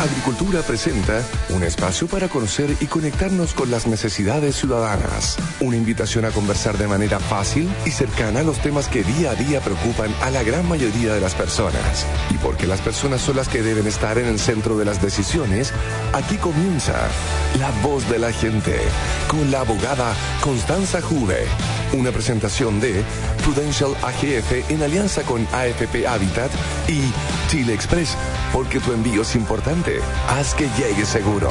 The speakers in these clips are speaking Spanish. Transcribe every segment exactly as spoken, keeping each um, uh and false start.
Agricultura presenta un espacio para conocer y conectarnos con las necesidades ciudadanas. Una invitación a conversar de manera fácil y cercana los temas que día a día preocupan a la gran mayoría de las personas. Y porque las personas son las que deben estar en el centro de las decisiones, aquí comienza La Voz de la Gente con la abogada Constanza Juve. Una presentación de Prudential A G F en alianza con A F P Habitat y Chile Express, porque tu envío es importante. Haz que llegue seguro.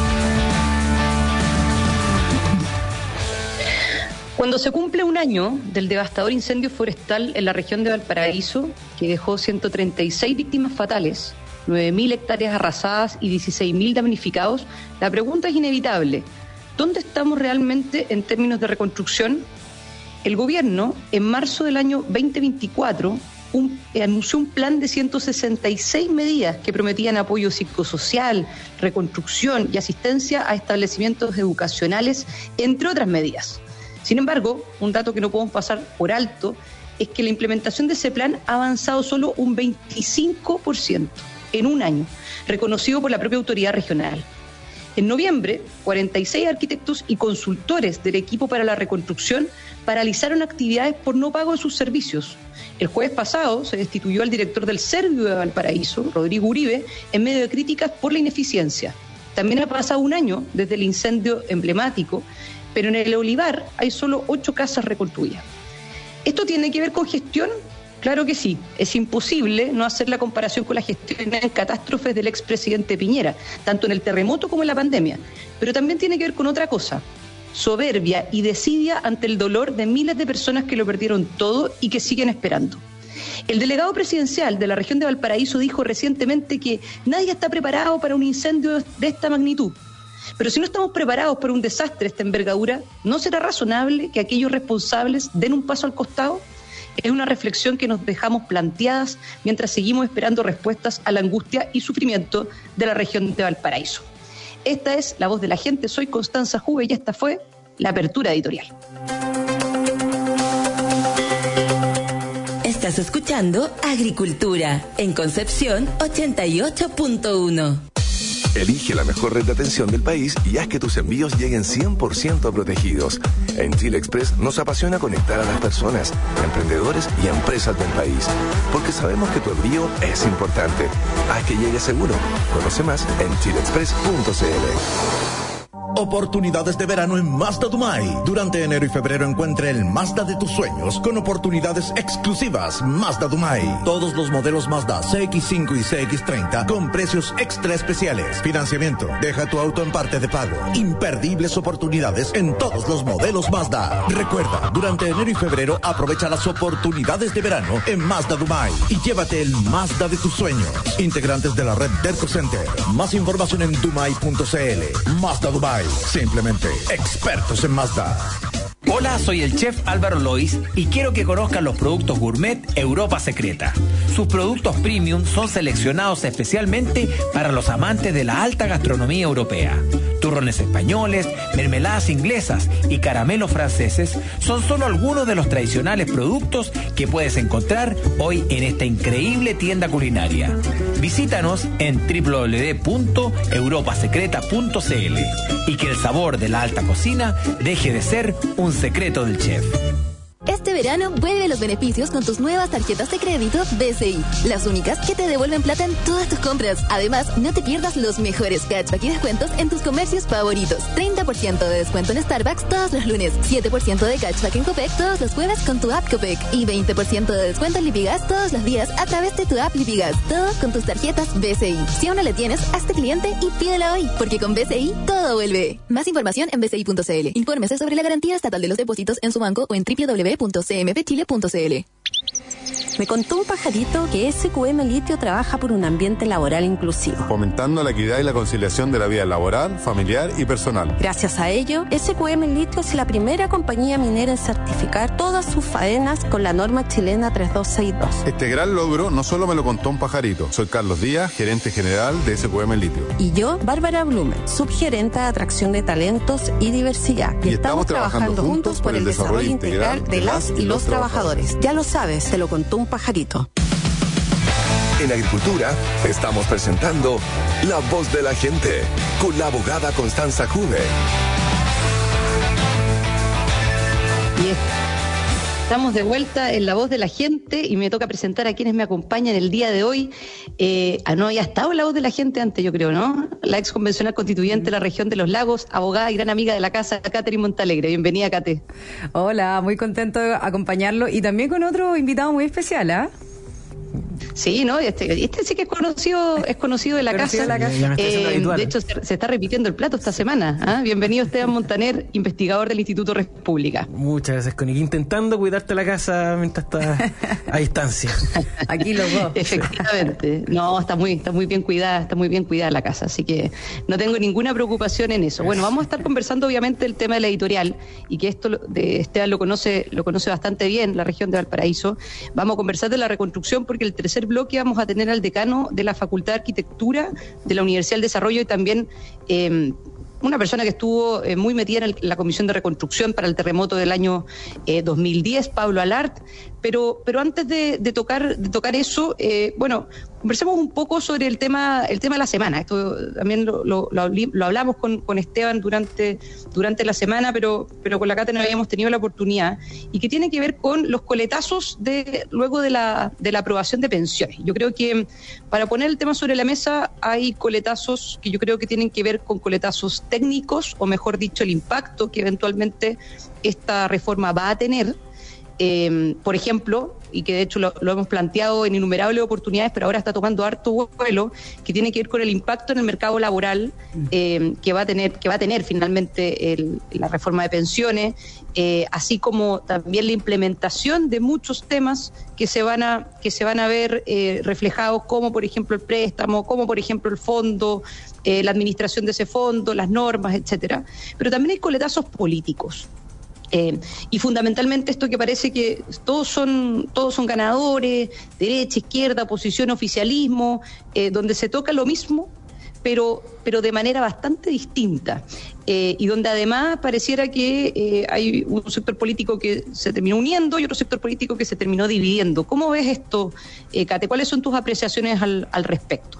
Cuando se cumple un año del devastador incendio forestal en la región de Valparaíso, que dejó ciento treinta y seis víctimas fatales, nueve mil hectáreas arrasadas y dieciséis mil damnificados, la pregunta es inevitable. ¿Dónde estamos realmente en términos de reconstrucción? El gobierno, en marzo del año veinte veinticuatro, un, anunció un plan de ciento sesenta y seis medidas que prometían apoyo psicosocial, reconstrucción y asistencia a establecimientos educacionales, entre otras medidas. Sin embargo, un dato que no podemos pasar por alto es que la implementación de ese plan ha avanzado solo un veinticinco por ciento en un año, reconocido por la propia autoridad regional. En noviembre, cuarenta y seis arquitectos y consultores del equipo para la reconstrucción paralizaron actividades por no pago de sus servicios. El jueves pasado se destituyó al director del Servio de Valparaíso, Rodrigo Uribe, en medio de críticas por la ineficiencia. También ha pasado un año desde el incendio emblemático, pero en el Olivar hay solo ocho casas reconstruidas. ¿Esto tiene que ver con gestión? Claro que sí. Es imposible no hacer la comparación con la gestión en catástrofes del expresidente Piñera, tanto en el terremoto como en la pandemia. Pero también tiene que ver con otra cosa: soberbia y desidia ante el dolor de miles de personas que lo perdieron todo y que siguen esperando. El delegado presidencial de la región de Valparaíso dijo recientemente que nadie está preparado para un incendio de esta magnitud. Pero si no estamos preparados para un desastre de esta envergadura, ¿no será razonable que aquellos responsables den un paso al costado? Es una reflexión que nos dejamos planteadas mientras seguimos esperando respuestas a la angustia y sufrimiento de la región de Valparaíso. Esta es La Voz de la Gente. Soy Constanza Juve y esta fue la apertura editorial. Estás escuchando Agricultura en Concepción ochenta y ocho punto uno. Elige la mejor red de atención del país y haz que tus envíos lleguen cien por ciento protegidos. En Chile Express nos apasiona conectar a las personas, emprendedores y empresas del país, porque sabemos que tu envío es importante. Haz que llegue seguro. Conoce más en chile express punto c l. Oportunidades de verano en Mazda Dumay. Durante enero y febrero encuentre el Mazda de tus sueños con oportunidades exclusivas. Mazda Dumay. Todos los modelos Mazda C X cinco y C X treinta con precios extra especiales. Financiamiento. Deja tu auto en parte de pago. Imperdibles oportunidades en todos los modelos Mazda. Recuerda, durante enero y febrero aprovecha las oportunidades de verano en Mazda Dumay y llévate el Mazda de tus sueños. Integrantes de la red Derco Center. Más información en dumay punto c l. Mazda Dumay. Simplemente expertos en Mazda. Hola, soy el chef Álvaro Lois y quiero que conozcan los productos gourmet Europa Secreta. Sus productos premium son seleccionados especialmente para los amantes de la alta gastronomía europea. Turrones españoles, mermeladas inglesas y caramelos franceses son solo algunos de los tradicionales productos que puedes encontrar hoy en esta increíble tienda culinaria. Visítanos en doble u doble u doble u punto europa secreta punto c l y que el sabor de la alta cocina deje de ser un secreto del chef. Este verano vuelve los beneficios con tus nuevas tarjetas de crédito B C I, las únicas que te devuelven plata en todas tus compras. Además, no te pierdas los mejores cashback y descuentos en tus comercios favoritos. treinta por ciento de descuento en Starbucks todos los lunes, siete por ciento de cashback en Copec todos los jueves con tu app Copec y veinte por ciento de descuento en Lipigas todos los días a través de tu app Lipigas. Todo con tus tarjetas B C I. Si aún no la tienes, hazte cliente y pídela hoy, porque con B C I todo vuelve. Más información en b c i punto c l. Infórmese sobre la garantía estatal de los depósitos en su banco o en doble u doble u doble u punto c m p chile punto c l. Me contó un pajarito que S Q M Litio trabaja por un ambiente laboral inclusivo, fomentando la equidad y la conciliación de la vida laboral, familiar y personal. Gracias a ello, S Q M Litio es la primera compañía minera en certificar todas sus faenas con la norma chilena tres dos seis dos. Este gran logro no solo me lo contó un pajarito. Soy Carlos Díaz, gerente general de S Q M Litio. Y yo, Bárbara Blumen, subgerente de atracción de talentos y diversidad. Y, y estamos, estamos trabajando juntos por el desarrollo integral de las y los trabajadores. Ya lo sabes, te lo contó un pajarito. En Agricultura estamos presentando La Voz de la Gente con la abogada Constanza Juve. Y estamos de vuelta en La Voz de la Gente y me toca presentar a quienes me acompañan el día de hoy. Eh, ah, no había estado La Voz de la Gente antes, yo creo, ¿no? La ex convencional constituyente de la región de los Lagos, abogada y gran amiga de la casa, Catherine Montalegre. Bienvenida, Cate. Hola, muy contento de acompañarlo y también con otro invitado muy especial, ¿ah? ¿eh? Sí, no, este, este sí que es conocido, es conocido de la casa. De, la casa. Eh, de hecho, se, se está repitiendo el plato esta semana. ¿eh? Bienvenido Esteban Montaner, investigador del Instituto República. Muchas gracias, Connie. Intentando cuidarte la casa mientras estás a distancia. Aquí los dos. Efectivamente. No, está muy, está muy bien cuidada, está muy bien cuidada la casa, así que no tengo ninguna preocupación en eso. Bueno, vamos a estar conversando obviamente el tema de la editorial y que esto de Esteban lo conoce, lo conoce bastante bien, la región de Valparaíso. Vamos a conversar de la reconstrucción porque el tercer bloque vamos a tener al decano de la Facultad de Arquitectura de la Universidad del Desarrollo y también eh, una persona que estuvo eh, muy metida en, el, en la Comisión de Reconstrucción para el terremoto del año eh, dos mil diez, Pablo Alart. Pero, pero antes de, de tocar de tocar eso, eh, bueno, conversemos un poco sobre el tema el tema de la semana. Esto también lo, lo, lo, lo hablamos con, con Esteban durante durante la semana, pero pero con la Cata no habíamos tenido la oportunidad, y que tiene que ver con los coletazos de luego de la de la aprobación de pensiones. Yo creo que para poner el tema sobre la mesa hay coletazos que yo creo que tienen que ver con coletazos técnicos, o mejor dicho, el impacto que eventualmente esta reforma va a tener. Eh, por ejemplo, y que de hecho lo, lo hemos planteado en innumerables oportunidades, pero ahora está tomando harto vuelo, que tiene que ver con el impacto en el mercado laboral eh, que va a tener que va a tener finalmente el, la reforma de pensiones, eh, así como también la implementación de muchos temas que se van a que se van a ver eh, reflejados, como por ejemplo el préstamo, como por ejemplo el fondo, eh, la administración de ese fondo, las normas, etcétera. Pero también hay coletazos políticos. Eh, y fundamentalmente esto que parece que todos son todos son ganadores, derecha, izquierda, oposición, oficialismo, eh, donde se toca lo mismo, pero pero de manera bastante distinta, eh, y donde además pareciera que eh, hay un sector político que se terminó uniendo y otro sector político que se terminó dividiendo. ¿Cómo ves esto, eh, Cate? ¿Cuáles son tus apreciaciones al, al respecto?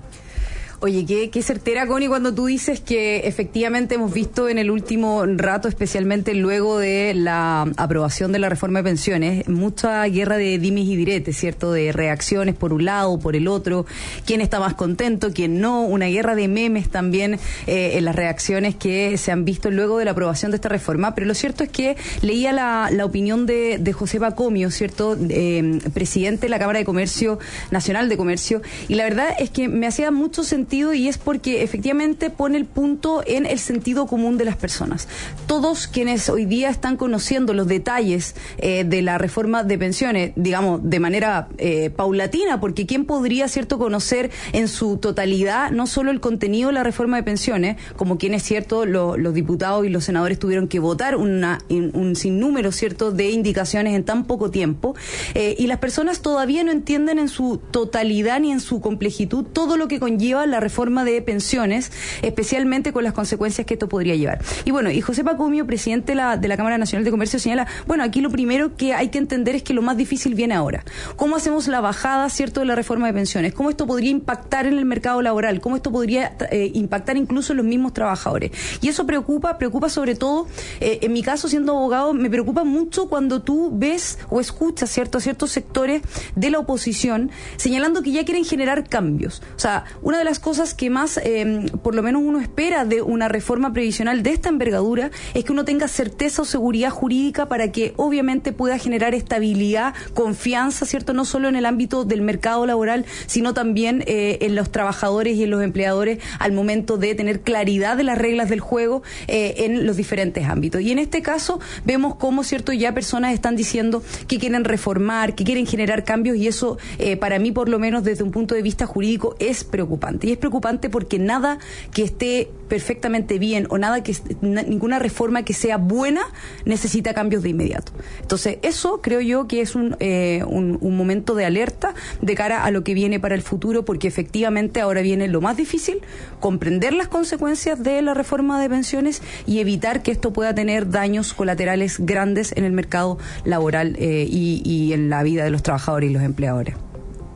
Oye, qué, qué certera, Connie, cuando tú dices que efectivamente hemos visto en el último rato, especialmente luego de la aprobación de la reforma de pensiones, mucha guerra de dimes y diretes, ¿cierto? De reacciones por un lado, por el otro, quién está más contento, quién no, una guerra de memes también eh, en las reacciones que se han visto luego de la aprobación de esta reforma. Pero lo cierto es que leía la, la opinión de, de José Pacomio, ¿cierto? Eh, presidente de la Cámara de Comercio, Nacional de Comercio, y la verdad es que me hacía mucho sentido, y es porque efectivamente pone el punto en el sentido común de las personas. Todos quienes hoy día están conociendo los detalles eh, de la reforma de pensiones, digamos, de manera eh, paulatina, porque ¿quién podría, cierto, conocer en su totalidad no solo el contenido de la reforma de pensiones, como quienes, cierto, lo, los diputados y los senadores tuvieron que votar una, un sinnúmero, cierto, de indicaciones en tan poco tiempo, eh, y las personas todavía no entienden en su totalidad ni en su complejitud todo lo que conlleva la reforma de pensiones, especialmente con las consecuencias que esto podría llevar. Y bueno, y José Pacomio, presidente de la, de la Cámara Nacional de Comercio, señala, bueno, aquí lo primero que hay que entender es que lo más difícil viene ahora. ¿Cómo hacemos la bajada, cierto, de la reforma de pensiones? ¿Cómo esto podría impactar en el mercado laboral? ¿Cómo esto podría eh, impactar incluso en los mismos trabajadores? Y eso preocupa, preocupa sobre todo, eh, en mi caso, siendo abogado, me preocupa mucho cuando tú ves o escuchas, cierto, a ciertos sectores de la oposición señalando que ya quieren generar cambios. O sea, una de las cosas que más, eh, por lo menos uno espera de una reforma previsional de esta envergadura, es que uno tenga certeza o seguridad jurídica para que obviamente pueda generar estabilidad, confianza, ¿cierto? No solo en el ámbito del mercado laboral, sino también eh, en los trabajadores y en los empleadores al momento de tener claridad de las reglas del juego eh, en los diferentes ámbitos. Y en este caso vemos cómo, ¿cierto?, ya personas están diciendo que quieren reformar, que quieren generar cambios, y eso eh, para mí, por lo menos desde un punto de vista jurídico, es preocupante. Y es preocupante porque nada que esté perfectamente bien o nada que ninguna reforma que sea buena necesita cambios de inmediato. Entonces, eso creo yo que es un, eh, un, un momento de alerta de cara a lo que viene para el futuro, porque efectivamente ahora viene lo más difícil, comprender las consecuencias de la reforma de pensiones y evitar que esto pueda tener daños colaterales grandes en el mercado laboral eh, y, y en la vida de los trabajadores y los empleadores.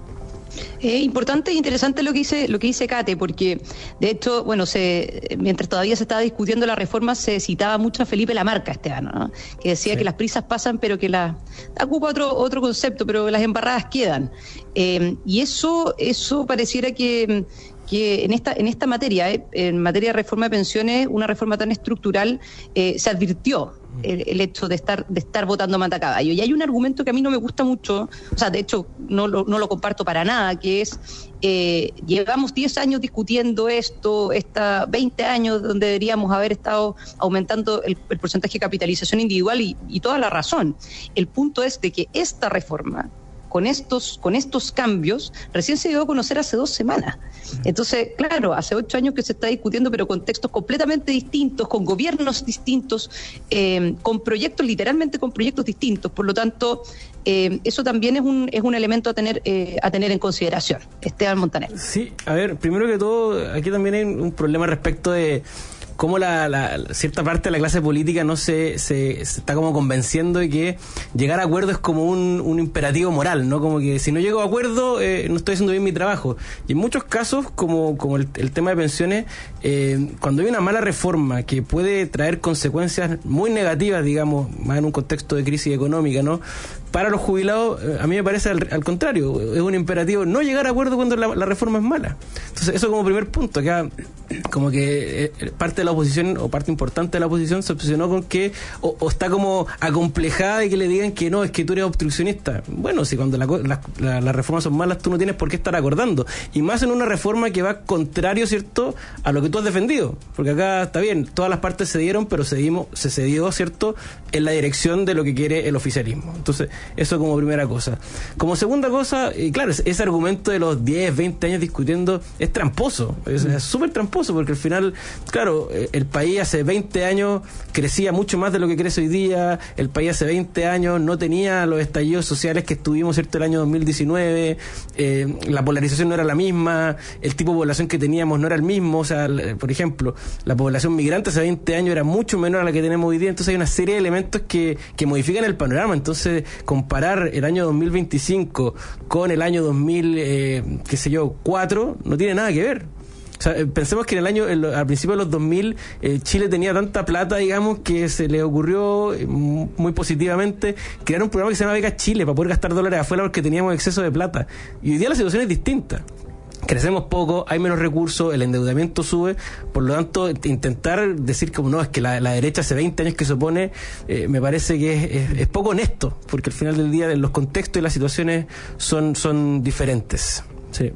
Es importante e interesante lo que dice lo que dice Kate, porque de hecho, bueno, se mientras todavía se estaba discutiendo la reforma, se citaba mucho a Felipe Lamarca este año, ¿no? Que decía sí. que las prisas pasan, pero que la ocupa otro otro concepto, pero las embarradas quedan. Eh, y eso eso pareciera que que en esta en esta materia, eh, en materia de reforma de pensiones, una reforma tan estructural, eh, se advirtió el, el hecho de estar de estar votando matacaballo. Y hay un argumento que a mí no me gusta mucho, o sea, de hecho no lo, no lo comparto para nada, que es, eh, llevamos diez años discutiendo esto, esta veinte años donde deberíamos haber estado aumentando el, el porcentaje de capitalización individual, y, y toda la razón. El punto es de que esta reforma, con estos con estos cambios, recién se dio a conocer hace dos semanas. Entonces, claro, hace ocho años que se está discutiendo, pero con textos completamente distintos, con gobiernos distintos, eh, con proyectos, literalmente con proyectos distintos. Por lo tanto, eh, eso también es un es un elemento a tener eh, a tener en consideración. Esteban Montaner. Sí, a ver, primero que todo, aquí también hay un problema respecto de cómo la, la, la cierta parte de la clase política no se, se, se está como convenciendo de que llegar a acuerdo es como un, un imperativo moral, ¿no? Como que si no llego a acuerdo, eh, no estoy haciendo bien mi trabajo. Y en muchos casos, como, como el, el tema de pensiones, eh, cuando hay una mala reforma que puede traer consecuencias muy negativas, digamos, más en un contexto de crisis económica, ¿no? Para los jubilados, a mí me parece al, al contrario, es un imperativo no llegar a acuerdo cuando la, la reforma es mala. Entonces, eso como primer punto. Acá, como que eh, parte de la oposición, o parte importante de la oposición, se obsesionó con que, o, o está como acomplejada de que le digan que no, es que tú eres obstruccionista. Bueno, si cuando la, la, la, las reformas son malas, tú no tienes por qué estar acordando. Y más en una reforma que va contrario, ¿cierto?, a lo que tú has defendido. Porque acá está bien, todas las partes cedieron, pero cedimos, se cedió, ¿cierto?, en la dirección de lo que quiere el oficialismo. Entonces, eso como primera cosa. Como segunda cosa, y claro, ese argumento de los diez, veinte años discutiendo es tramposo, es súper tramposo, porque al final, claro, el país hace veinte años crecía mucho más de lo que crece hoy día, el país hace veinte años no tenía los estallidos sociales que estuvimos, ¿cierto?, el año dos mil diecinueve, eh, la polarización no era la misma, el tipo de población que teníamos no era el mismo, o sea, por ejemplo, la población migrante hace veinte años era mucho menor a la que tenemos hoy día, entonces hay una serie de elementos que, que modifican el panorama. Entonces, comparar el año dos mil veinticinco con el año dos mil, eh, qué sé yo, cuatro, no tiene nada que ver. O sea, pensemos que en el año, en lo, al principio de los dos mil, eh, Chile tenía tanta plata, digamos, que se le ocurrió eh, muy positivamente crear un programa que se llama Becas Chile para poder gastar dólares afuera porque teníamos exceso de plata. Y hoy día la situación es distinta. Crecemos poco, hay menos recursos, el endeudamiento sube, por lo tanto, intentar decir como no, es que la, la derecha hace veinte años que se opone, eh, me parece que es, es, es poco honesto, porque al final del día los contextos y las situaciones son, son diferentes. Sí.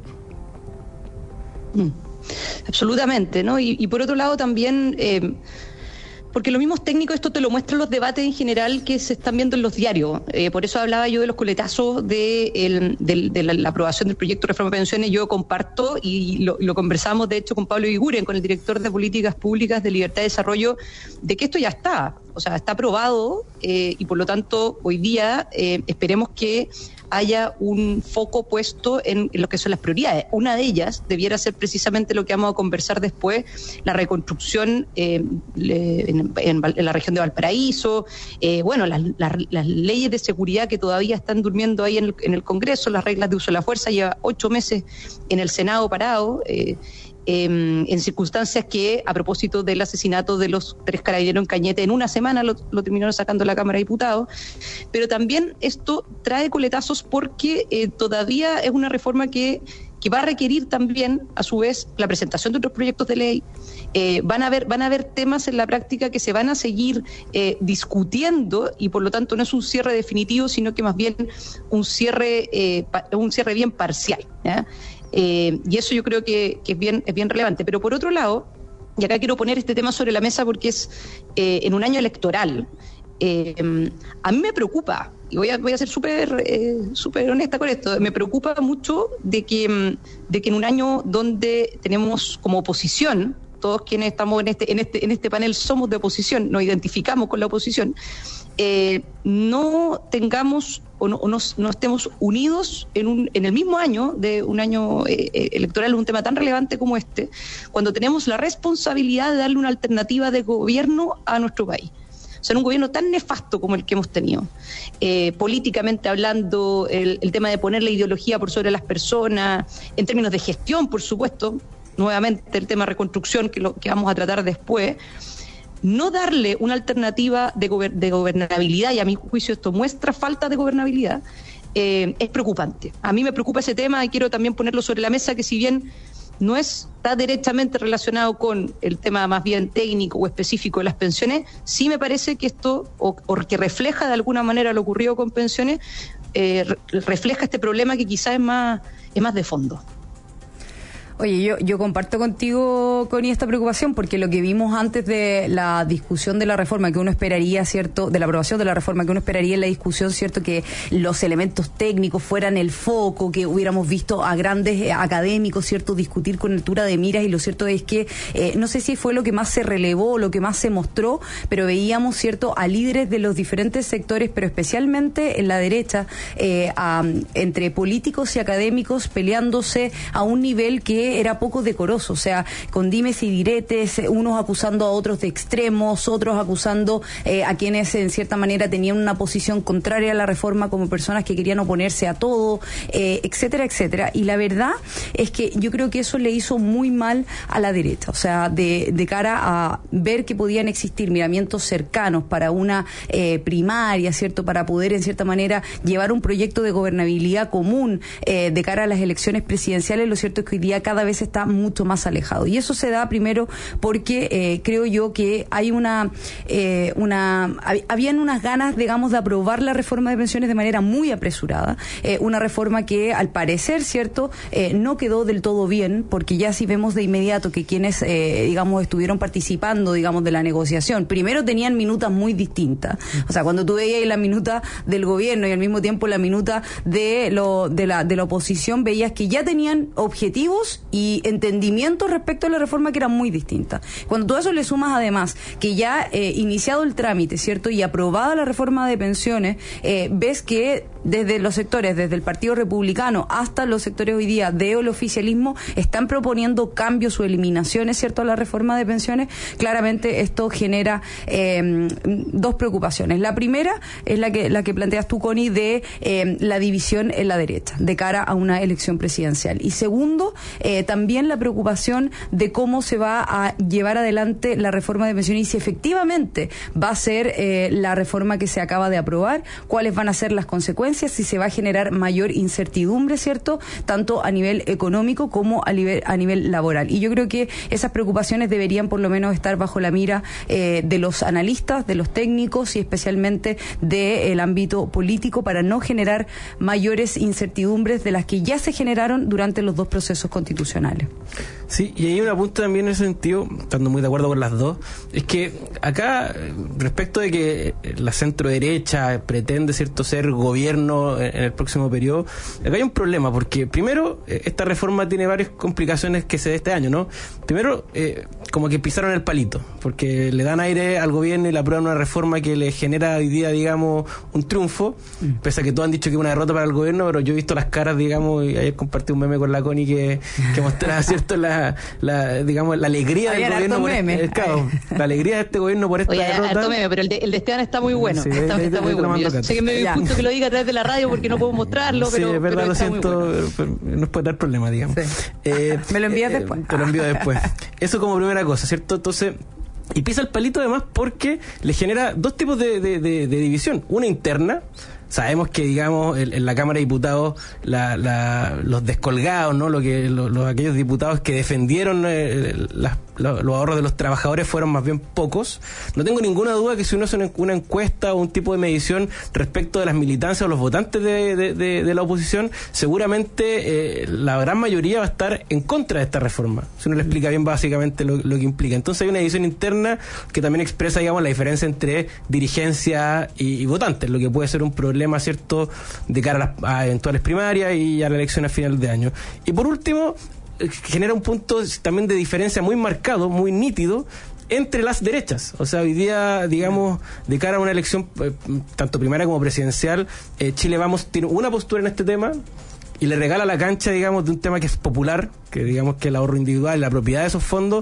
Mm. Absolutamente, ¿no? Y, y por otro lado también, eh, porque los mismos técnicos, esto te lo muestran los debates en general que se están viendo en los diarios. Eh, por eso hablaba yo de los coletazos de, el, de, de la, la aprobación del proyecto de reforma de pensiones. Yo comparto, y lo, lo conversamos de hecho con Pablo Iguren, con el director de Políticas Públicas de Libertad y Desarrollo, de que esto ya está, o sea, está aprobado, eh, y por lo tanto hoy día eh, esperemos que haya un foco puesto en, en lo que son las prioridades. Una de ellas debiera ser precisamente lo que vamos a conversar después, la reconstrucción eh, en, en, en la región de Valparaíso, eh, bueno, las, las, las leyes de seguridad que todavía están durmiendo ahí en el, en el Congreso, las reglas de uso de la fuerza, lleva ocho meses en el Senado parado, eh, Eh, en circunstancias que, a propósito del asesinato de los tres carabineros en Cañete, en una semana lo, lo terminaron sacando la Cámara de Diputados, pero también esto trae coletazos porque eh, todavía es una reforma que, que va a requerir también, a su vez, la presentación de otros proyectos de ley. Eh, van a haber, van a haber temas en la práctica que se van a seguir eh, discutiendo, y por lo tanto no es un cierre definitivo, sino que más bien un cierre, eh, pa, un cierre bien parcial, ¿ya? Eh, y eso yo creo que, que es bien es bien relevante. Pero por otro lado, y acá quiero poner este tema sobre la mesa porque es eh, en un año electoral, eh, a mí me preocupa, y voy a, voy a ser súper eh, súper honesta con esto, me preocupa mucho de que, de que en un año donde tenemos como oposición, todos quienes estamos en este, en este, en este panel somos de oposición, nos identificamos con la oposición, eh, no tengamos o no, o no, no estemos unidos en, un, en el mismo año de un año eh, electoral, un tema tan relevante como este, cuando tenemos la responsabilidad de darle una alternativa de gobierno a nuestro país. O sea, en un gobierno tan nefasto como el que hemos tenido, eh, políticamente hablando, el, el tema de poner la ideología por sobre las personas, en términos de gestión, por supuesto, nuevamente el tema de reconstrucción, que lo que vamos a tratar después, no darle una alternativa de, gober- de gobernabilidad, y a mi juicio esto muestra falta de gobernabilidad, eh, es preocupante. A mí me preocupa ese tema y quiero también ponerlo sobre la mesa, que si bien no está directamente relacionado con el tema más bien técnico o específico de las pensiones, sí me parece que esto, o, o que refleja de alguna manera lo ocurrido con pensiones, eh, re- refleja este problema que quizás es más, es más de fondo. Oye, yo, yo comparto contigo, Connie, esta preocupación, porque lo que vimos antes de la discusión de la reforma que uno esperaría, ¿cierto?, de la aprobación de la reforma que uno esperaría en la discusión, ¿cierto?, que los elementos técnicos fueran el foco, que hubiéramos visto a grandes académicos, ¿cierto?, discutir con altura de miras, y lo cierto es que, eh, no sé si fue lo que más se relevó, lo que más se mostró, pero veíamos, ¿cierto?, a líderes de los diferentes sectores, pero especialmente en la derecha, eh, a, entre políticos y académicos peleándose a un nivel que era poco decoroso, o sea, con dimes y diretes, unos acusando a otros de extremos, otros acusando eh, a quienes en cierta manera tenían una posición contraria a la reforma como personas que querían oponerse a todo, eh, etcétera, etcétera. Y la verdad es que yo creo que eso le hizo muy mal a la derecha, o sea, de, de cara a ver que podían existir miramientos cercanos para una eh, primaria, ¿cierto?, para poder en cierta manera llevar un proyecto de gobernabilidad común eh, de cara a las elecciones presidenciales. Lo cierto es que hoy día cada vez está mucho más alejado, y eso se da primero porque eh, creo yo que hay una eh, una hab- habían unas ganas, digamos, de aprobar la reforma de pensiones de manera muy apresurada, eh, una reforma que al parecer, cierto, eh, no quedó del todo bien, porque ya si vemos de inmediato que quienes eh, digamos estuvieron participando, digamos, de la negociación, primero tenían minutas muy distintas, o sea, cuando tú veías la minuta del gobierno y al mismo tiempo la minuta de lo de la de la oposición, veías que ya tenían objetivos y entendimientos respecto a la reforma que eran muy distintas. Cuando tú a eso le sumas además que ya eh, iniciado el trámite, ¿cierto?, y aprobada la reforma de pensiones, eh, ves que desde los sectores, desde el Partido Republicano hasta los sectores hoy día del oficialismo, están proponiendo cambios o eliminaciones, ¿cierto?, a la reforma de pensiones. Claramente esto genera eh, dos preocupaciones. La primera es la que la que planteas tú, Connie, de eh, la división en la derecha de cara a una elección presidencial. Y segundo, eh, también la preocupación de cómo se va a llevar adelante la reforma de pensiones y si efectivamente va a ser eh, la reforma que se acaba de aprobar, cuáles van a ser las consecuencias, si se va a generar mayor incertidumbre, ¿cierto?, tanto a nivel económico como a nivel, a nivel laboral. Y yo creo que esas preocupaciones deberían por lo menos estar bajo la mira eh, de los analistas, de los técnicos y especialmente del ámbito político, para no generar mayores incertidumbres de las que ya se generaron durante los dos procesos constitucionales. Sí, y hay un apunte también en ese sentido, estando muy de acuerdo con las dos, es que acá, respecto de que la centro derecha pretende, cierto, ser gobierno en el próximo periodo, acá hay un problema, porque primero, esta reforma tiene varias complicaciones que se de este año, ¿no? Primero, eh, como que pisaron el palito, porque le dan aire al gobierno y le aprueban una reforma que le genera hoy día, digamos, un triunfo, mm. pese a que todos han dicho que es una derrota para el gobierno, pero yo he visto las caras, digamos, y ayer compartí un meme con la Connie que, que mostraba, cierto, la, la, digamos, la alegría del gobierno por este, el caos, la alegría de este gobierno por esta Oye, derrota. harto meme, pero el de, el de Esteban está muy bueno, sí, está, está muy bueno. Yo sé que me dio justo que lo diga a través de la radio porque no puedo mostrarlo, pero, sí, es verdad, pero lo está siento, muy bueno. pero nos puede dar problemas, digamos. Sí. Eh, me lo envías eh, después. Te lo envío después. Eso como primera cosa, ¿cierto? Entonces, y pisa el palito además porque le genera dos tipos de, de, de, de división. Una interna. Sabemos que, digamos, en, en la Cámara de Diputados la, la, los descolgados, ¿no? Lo que los, los aquellos diputados que defendieron eh, las, los, los ahorros de los trabajadores fueron más bien pocos. No tengo ninguna duda que si uno hace una, una encuesta o un tipo de medición respecto de las militancias o los votantes de, de, de, de la oposición, seguramente eh, la gran mayoría va a estar en contra de esta reforma. Si uno le explica bien básicamente lo, lo que implica. Entonces hay una división interna que también expresa, digamos, la diferencia entre dirigencia y, y votantes, lo que puede ser un problema, ¿cierto?, de cara a, las, a eventuales primarias y a la elección a final de año. Y por último, genera un punto también de diferencia muy marcado, muy nítido, entre las derechas. O sea, hoy día, digamos, de cara a una elección eh, tanto primaria como presidencial, eh, Chile Vamos tiene una postura en este tema y le regala la cancha, digamos, de un tema que es popular, que digamos que el ahorro individual, la propiedad de esos fondos,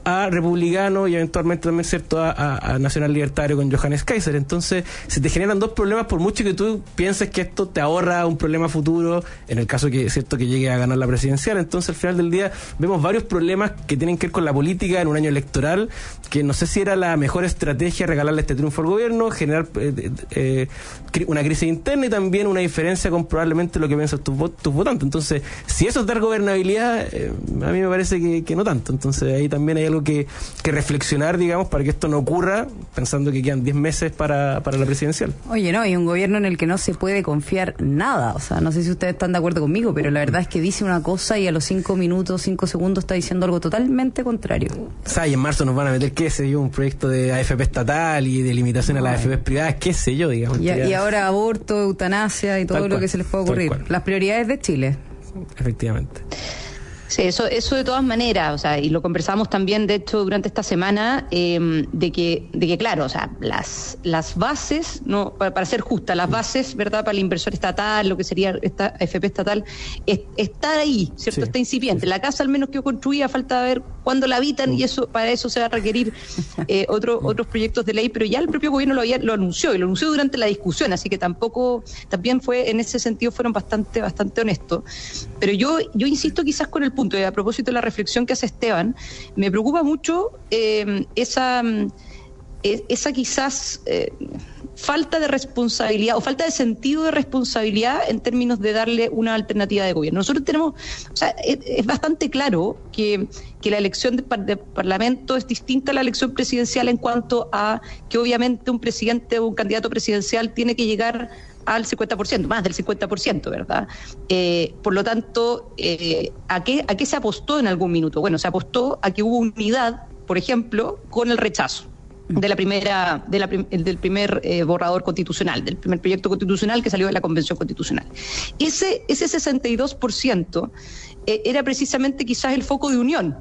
a republicano y eventualmente también, ¿cierto?, a, a, a nacional libertario con Johannes Kaiser. Entonces se te generan dos problemas, por mucho que tú pienses que esto te ahorra un problema futuro en el caso que, cierto, que llegue a ganar la presidencial. Entonces al final del día vemos varios problemas que tienen que ver con la política en un año electoral, que no sé si era la mejor estrategia regalarle este triunfo al gobierno, generar eh, eh, una crisis interna y también una diferencia con probablemente lo que piensan tus, tus votantes. Entonces, si eso es dar gobernabilidad, eh, a mí me parece que, que no tanto. Entonces ahí también hay algo que, que reflexionar, digamos, para que esto no ocurra, pensando que quedan diez meses para, para la presidencial. Oye, no, hay un gobierno en el que no se puede confiar nada. O sea, no sé si ustedes están de acuerdo conmigo, pero la verdad es que dice una cosa y a los cinco minutos, cinco segundos está diciendo algo totalmente contrario. O sea, y en marzo nos van a meter, qué sé yo, un proyecto de A F P estatal y de limitación a las A F P privadas, qué sé yo, digamos. Y, y ahora aborto, eutanasia y todo lo que se les puede ocurrir. Las prioridades de Chile. Efectivamente. Sí, eso, eso de todas maneras, o sea, y lo conversamos también, de hecho, durante esta semana, eh, de que, de que claro, o sea, las, las bases, no, para, para ser justa, las bases, ¿verdad?, para el inversor estatal, lo que sería esta A F P estatal, es, está ahí, ¿cierto? Sí, está incipiente. Sí. La casa al menos quedó construida, falta ver cuándo la habitan, y eso, para eso se va a requerir eh, otro, otros proyectos de ley, pero ya el propio gobierno lo había, lo anunció, y lo anunció durante la discusión, así que tampoco, también fue, en ese sentido fueron bastante, bastante honestos. Pero yo, yo insisto quizás con el punto, y a propósito de la reflexión que hace Esteban, me preocupa mucho eh, esa, esa quizás eh, falta de responsabilidad o falta de sentido de responsabilidad en términos de darle una alternativa de gobierno. Nosotros tenemos, o sea, es, es bastante claro que, que la elección de, de Parlamento es distinta a la elección presidencial en cuanto a que obviamente un presidente o un candidato presidencial tiene que llegar al cincuenta por ciento, más del cincuenta por ciento, ¿verdad? Eh, por lo tanto, eh, ¿a qué, ¿a qué se apostó en algún minuto? Bueno, se apostó a que hubo unidad, por ejemplo, con el rechazo de la primera, de la, del primer eh, borrador constitucional, del primer proyecto constitucional que salió de la Convención Constitucional. Ese, ese sesenta y dos por ciento eh, era precisamente quizás el foco de unión.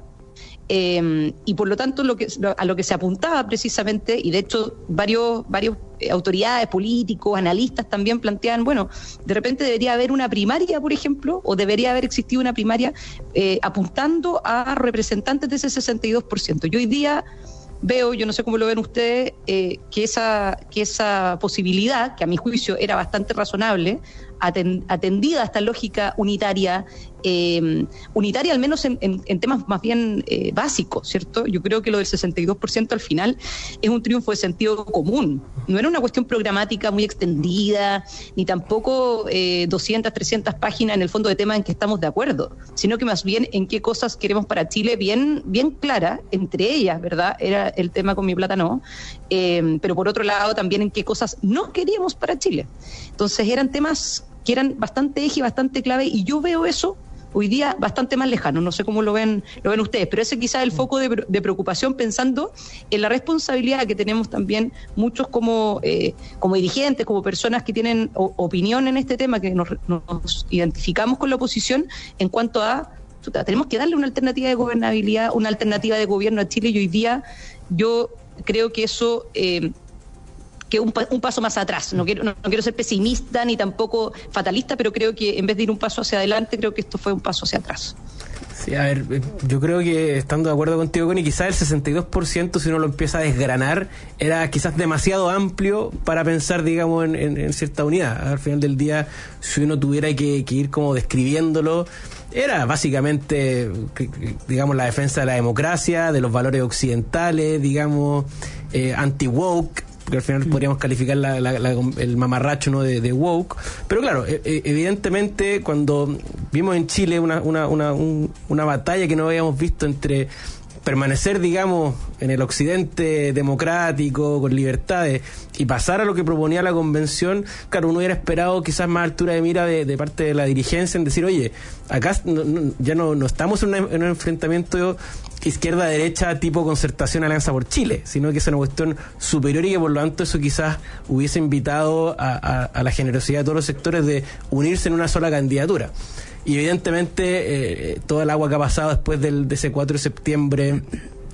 Eh, y por lo tanto lo que, a lo que se apuntaba precisamente, y de hecho varios, varios eh, autoridades, políticos, analistas también planteaban, bueno, de repente debería haber una primaria, por ejemplo, o debería haber existido una primaria eh, apuntando a representantes de ese sesenta y dos por ciento. Yo hoy día veo, yo no sé cómo lo ven ustedes, eh, que esa, que esa posibilidad, que a mi juicio era bastante razonable, atendida a esta lógica unitaria, eh, unitaria al menos en, en, en temas más bien eh, básicos, ¿cierto? Yo creo que lo del sesenta y dos por ciento al final es un triunfo de sentido común. No era una cuestión programática muy extendida, ni tampoco eh, doscientas, trescientas páginas en el fondo de temas en que estamos de acuerdo, sino que más bien en qué cosas queremos para Chile bien, bien clara, entre ellas, ¿verdad? Era el tema con mi plata no, eh, pero por otro lado también en qué cosas no queríamos para Chile. Entonces eran temas que eran bastante eje, bastante clave, y yo veo eso hoy día bastante más lejano. No sé cómo lo ven lo ven ustedes, pero ese quizás es el foco de, de preocupación, pensando en la responsabilidad que tenemos también muchos como eh, como dirigentes, como personas que tienen o, opinión en este tema, que nos, nos identificamos con la oposición en cuanto a, chuta, tenemos que darle una alternativa de gobernabilidad, una alternativa de gobierno a Chile, y hoy día yo creo que eso... Eh, que un, un paso más atrás. No quiero, no, no quiero ser pesimista ni tampoco fatalista, pero creo que en vez de ir un paso hacia adelante, creo que esto fue un paso hacia atrás. Sí, a ver, yo creo que, estando de acuerdo contigo, Connie, quizás el sesenta y dos por ciento, si uno lo empieza a desgranar, era quizás demasiado amplio para pensar, digamos, en, en, en cierta unidad. Al final del día, si uno tuviera que, que ir como describiéndolo, era básicamente, digamos, la defensa de la democracia, de los valores occidentales, digamos, eh, anti-woke, porque al final podríamos calificar la, la, la, el mamarracho, ¿no?, de, de woke. Pero claro, e, evidentemente cuando vimos en Chile una, una, una, un, una batalla que no habíamos visto entre permanecer, digamos, en el occidente democrático, con libertades, y pasar a lo que proponía la convención, claro, uno hubiera esperado quizás más altura de mira de, de parte de la dirigencia en decir, oye, acá no, no, ya no, no estamos en, una, en un enfrentamiento izquierda-derecha tipo Concertación Alianza por Chile, sino que es una cuestión superior, y que por lo tanto eso quizás hubiese invitado a, a, a la generosidad de todos los sectores de unirse en una sola candidatura. Y evidentemente eh, todo el agua que ha pasado después del, de ese cuatro de septiembre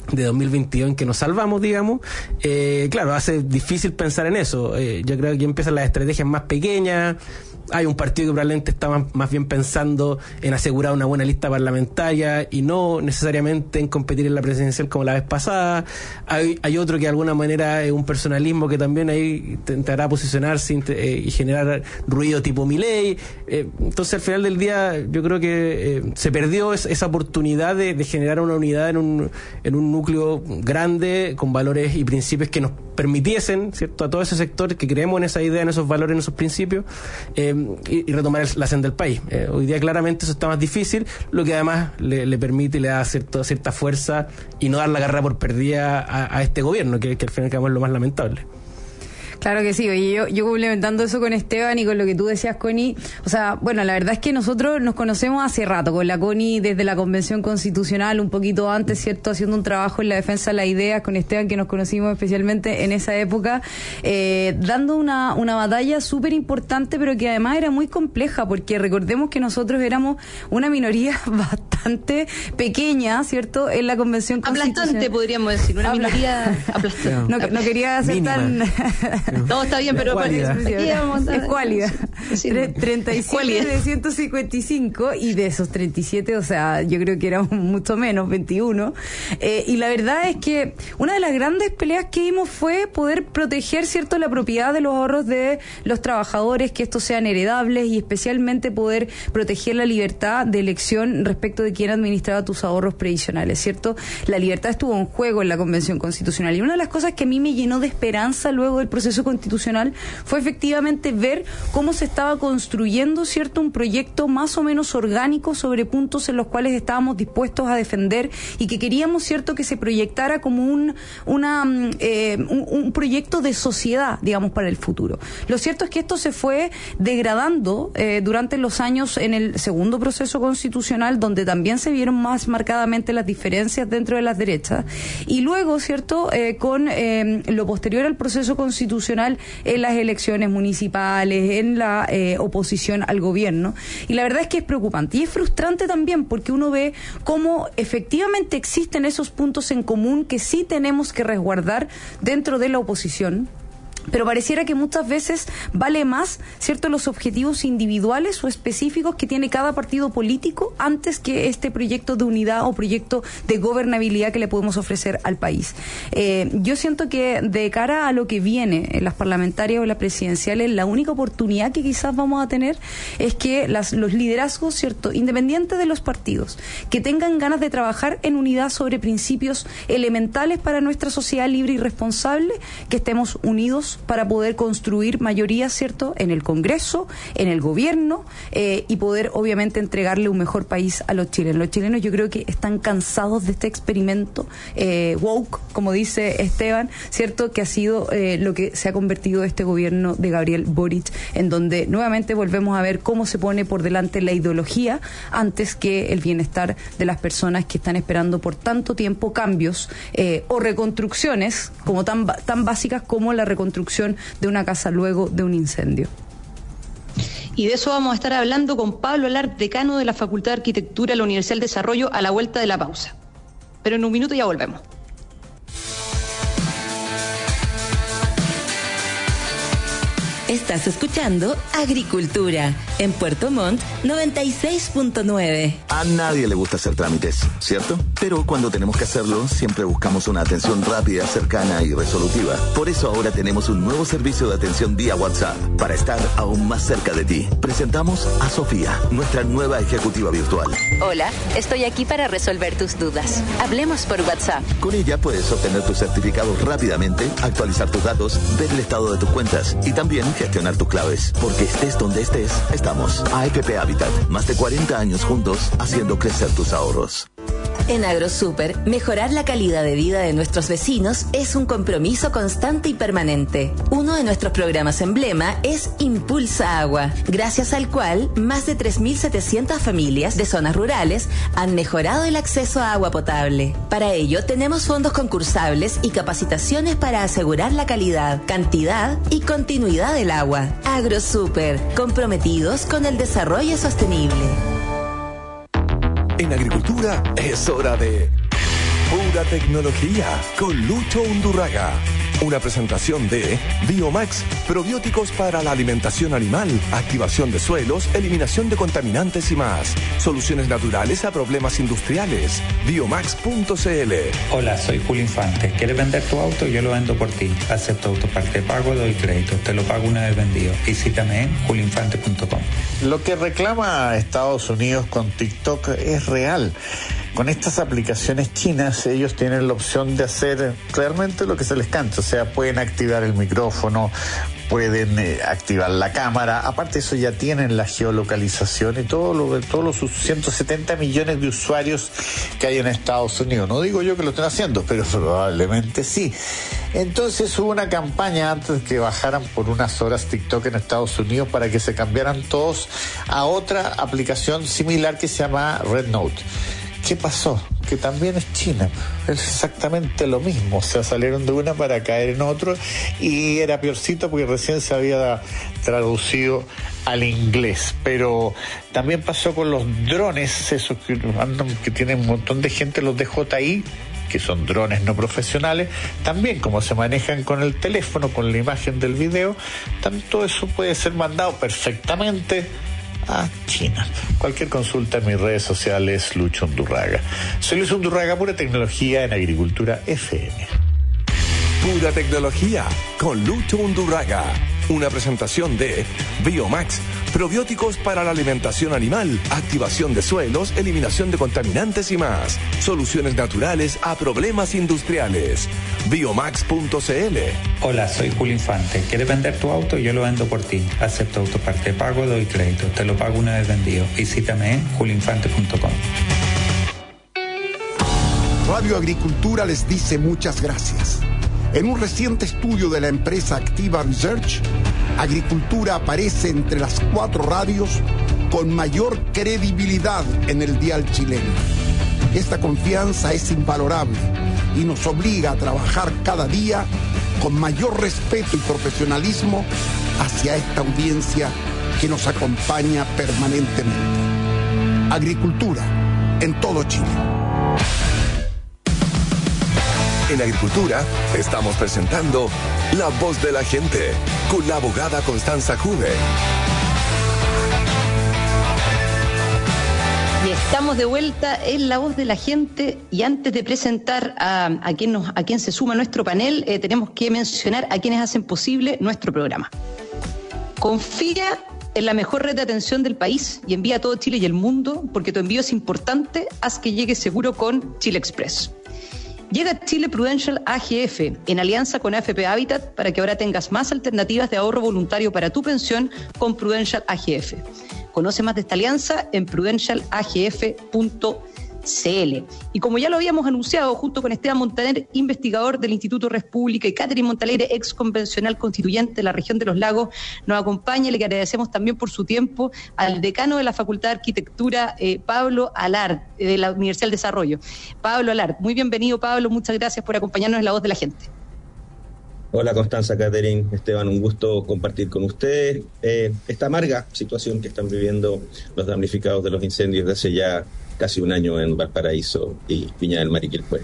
de dos mil veintidós en que nos salvamos, digamos, eh, claro, hace difícil pensar en eso. Eh, yo creo que empiezan las estrategias más pequeñas. Hay un partido que probablemente está más, más bien pensando en asegurar una buena lista parlamentaria y no necesariamente en competir en la presidencial como la vez pasada. Hay, hay otro que de alguna manera es un personalismo que también ahí intentará posicionarse eh, y generar ruido tipo Milei. Eh, entonces, al final del día, yo creo que eh, se perdió es, esa oportunidad de, de generar una unidad en un, en un núcleo grande con valores y principios que nos permitiesen, ¿cierto?, a todo ese sector que creemos en esa idea, en esos valores, en esos principios, eh, y, y retomar el, la senda del país. Eh, hoy día claramente eso está más difícil, lo que además le, le permite y le da cierto, cierta fuerza y no dar la carrera por perdida a, a este gobierno, que, que al final es lo más lamentable. Claro que sí, oye, yo, yo complementando eso con Esteban y con lo que tú decías, Connie, o sea, bueno, la verdad es que nosotros nos conocemos hace rato, con la Connie desde la Convención Constitucional, un poquito antes, ¿cierto?, haciendo un trabajo en la defensa de las ideas, con Esteban, que nos conocimos especialmente en esa época, eh, dando una, una batalla súper importante, pero que además era muy compleja, porque recordemos que nosotros éramos una minoría bastante pequeña, ¿cierto?, en la Convención Constitucional. Aplastante, podríamos decir, una minoría aplastante. No, no quería ser Mínima. tan... No, está bien, pero es cuálida. treinta y siete de ciento cincuenta y cinco, y de esos treinta y siete, o sea, yo creo que éramos mucho menos, veintiuno. Eh, y la verdad es que una de las grandes peleas que dimos fue poder proteger, ¿cierto?, la propiedad de los ahorros de los trabajadores, que estos sean heredables, y especialmente poder proteger la libertad de elección respecto de quién administraba tus ahorros previsionales, ¿cierto? La libertad estuvo en juego en la Convención Constitucional, y una de las cosas que a mí me llenó de esperanza luego del proceso constitucional fue efectivamente ver cómo se estaba construyendo, ¿cierto?, un proyecto más o menos orgánico sobre puntos en los cuales estábamos dispuestos a defender y que queríamos, ¿cierto?, que se proyectara como un una eh, un, un proyecto de sociedad, digamos, para el futuro. Lo cierto es que esto se fue degradando eh, durante los años en el segundo proceso constitucional, donde también se vieron más marcadamente las diferencias dentro de las derechas, y luego, ¿cierto?, eh, con eh, lo posterior al proceso constitucional en las elecciones municipales, en la eh, oposición al gobierno. Y la verdad es que es preocupante y es frustrante también, porque uno ve cómo efectivamente existen esos puntos en común que sí tenemos que resguardar dentro de la oposición, pero pareciera que muchas veces vale más, ¿cierto?, los objetivos individuales o específicos que tiene cada partido político antes que este proyecto de unidad o proyecto de gobernabilidad que le podemos ofrecer al país. Eh, yo siento que de cara a lo que viene en las parlamentarias o las presidenciales, la única oportunidad que quizás vamos a tener es que las, los liderazgos, ¿cierto?, independientes de los partidos, que tengan ganas de trabajar en unidad sobre principios elementales para nuestra sociedad libre y responsable, que estemos unidos para poder construir mayorías, ¿cierto?, en el Congreso, en el gobierno, eh, y poder obviamente entregarle un mejor país a los chilenos. Los chilenos yo creo que están cansados de este experimento eh, woke, como dice Esteban, ¿cierto?, que ha sido eh, lo que se ha convertido este gobierno de Gabriel Boric, en donde nuevamente volvemos a ver cómo se pone por delante la ideología antes que el bienestar de las personas que están esperando por tanto tiempo cambios eh, o reconstrucciones como tan, tan básicas como la reconstrucción de una casa luego de un incendio. Y de eso vamos a estar hablando con Pablo Alar, decano de la Facultad de Arquitectura de la Universidad del Desarrollo, a la vuelta de la pausa. Pero en un minuto ya volvemos. Estás escuchando Agricultura en Puerto Montt noventa y seis punto nueve. A nadie le gusta hacer trámites, ¿cierto? Pero cuando tenemos que hacerlo, siempre buscamos una atención rápida, cercana y resolutiva. Por eso ahora tenemos un nuevo servicio de atención vía WhatsApp para estar aún más cerca de ti. Presentamos a Sofía, nuestra nueva ejecutiva virtual. Hola, estoy aquí para resolver tus dudas. Hablemos por WhatsApp. Con ella puedes obtener tus certificados rápidamente, actualizar tus datos, ver el estado de tus cuentas y también gestionar tus claves. Porque estés donde estés, estamos. A F P Habitat, más de cuarenta años juntos haciendo crecer tus ahorros. En AgroSuper, mejorar la calidad de vida de nuestros vecinos es un compromiso constante y permanente. Uno de nuestros programas emblema es Impulsa Agua, gracias al cual más de tres mil setecientas familias de zonas rurales han mejorado el acceso a agua potable. Para ello, tenemos fondos concursables y capacitaciones para asegurar la calidad, cantidad y continuidad del agua. AgroSuper, comprometidos con el desarrollo sostenible. En agricultura es hora de Pura tecnología con Lucho Undurraga. Una presentación de Biomax, probióticos para la alimentación animal, activación de suelos, eliminación de contaminantes y más. Soluciones naturales a problemas industriales. Biomax punto c l. Hola, soy Julio Infante. ¿Quieres vender tu auto? Yo lo vendo por ti. Acepto autoparte pago, doy crédito. Te lo pago una vez vendido. Visítame en julio infante punto com. Lo que reclama Estados Unidos con TikTok es real. Con estas aplicaciones chinas, ellos tienen la opción de hacer realmente lo que se les cante. O sea, pueden activar el micrófono, pueden eh, activar la cámara. Aparte de eso, ya tienen la geolocalización y todo lo, todos los ciento setenta millones de usuarios que hay en Estados Unidos. No digo yo que lo estén haciendo, pero probablemente sí. Entonces hubo una campaña antes de que bajaran por unas horas TikTok en Estados Unidos para que se cambiaran todos a otra aplicación similar que se llama Red Note. ¿Qué pasó? Que también es China, es exactamente lo mismo, o sea, salieron de una para caer en otro y era peorcito porque recién se había traducido al inglés, pero también pasó con los drones, esos que andan, que tienen un montón de gente, los de J I, que son drones no profesionales, también como se manejan con el teléfono, con la imagen del video, tanto eso puede ser mandado perfectamente a China. Cualquier consulta en mis redes sociales, Lucho Undurraga. Soy Lucho Undurraga, pura tecnología en Agricultura F M. Pura tecnología con Lucho Undurraga. Una presentación de Biomax, probióticos para la alimentación animal, activación de suelos, eliminación de contaminantes y más. Soluciones naturales a problemas industriales. Biomax punto c l. Hola, soy Julio Infante. ¿Quieres vender tu auto? Yo lo vendo por ti. Acepto autoparte pago, doy crédito. Te lo pago una vez vendido. Visítame en julio infante punto com. Radio Agricultura les dice muchas gracias. En un reciente estudio de la empresa Activa Research, Agricultura aparece entre las cuatro radios con mayor credibilidad en el dial chileno. Esta confianza es invalorable y nos obliga a trabajar cada día con mayor respeto y profesionalismo hacia esta audiencia que nos acompaña permanentemente. Agricultura en todo Chile. En Agricultura estamos presentando La Voz de la Gente con la abogada Constanza Juve. Y estamos de vuelta en La Voz de la Gente y antes de presentar a, a, quien, nos, a quien se suma a nuestro panel, eh, tenemos que mencionar a quienes hacen posible nuestro programa. Confía en la mejor red de atención del país y envía a todo Chile y el mundo porque tu envío es importante, haz que llegue seguro con Chile Express. Llega a Chile Prudential A G F en alianza con A F P Habitat para que ahora tengas más alternativas de ahorro voluntario para tu pensión con Prudential A G F. Conoce más de esta alianza en prudential a g f punto c l. Y como ya lo habíamos anunciado, junto con Esteban Montaner, investigador del Instituto Res Pública, y Catherine Montalegre, ex convencional constituyente de la región de los lagos, nos acompaña. Le agradecemos también por su tiempo al decano de la Facultad de Arquitectura, eh, Pablo Alard, eh, de la Universidad del Desarrollo. Pablo Alard, muy bienvenido, Pablo, muchas gracias por acompañarnos en La Voz de la Gente. Hola Constanza, Catherine, Esteban, un gusto compartir con ustedes eh, esta amarga situación que están viviendo los damnificados de los incendios de hace ya casi un año en Valparaíso y Viña del Mar y Quilpué.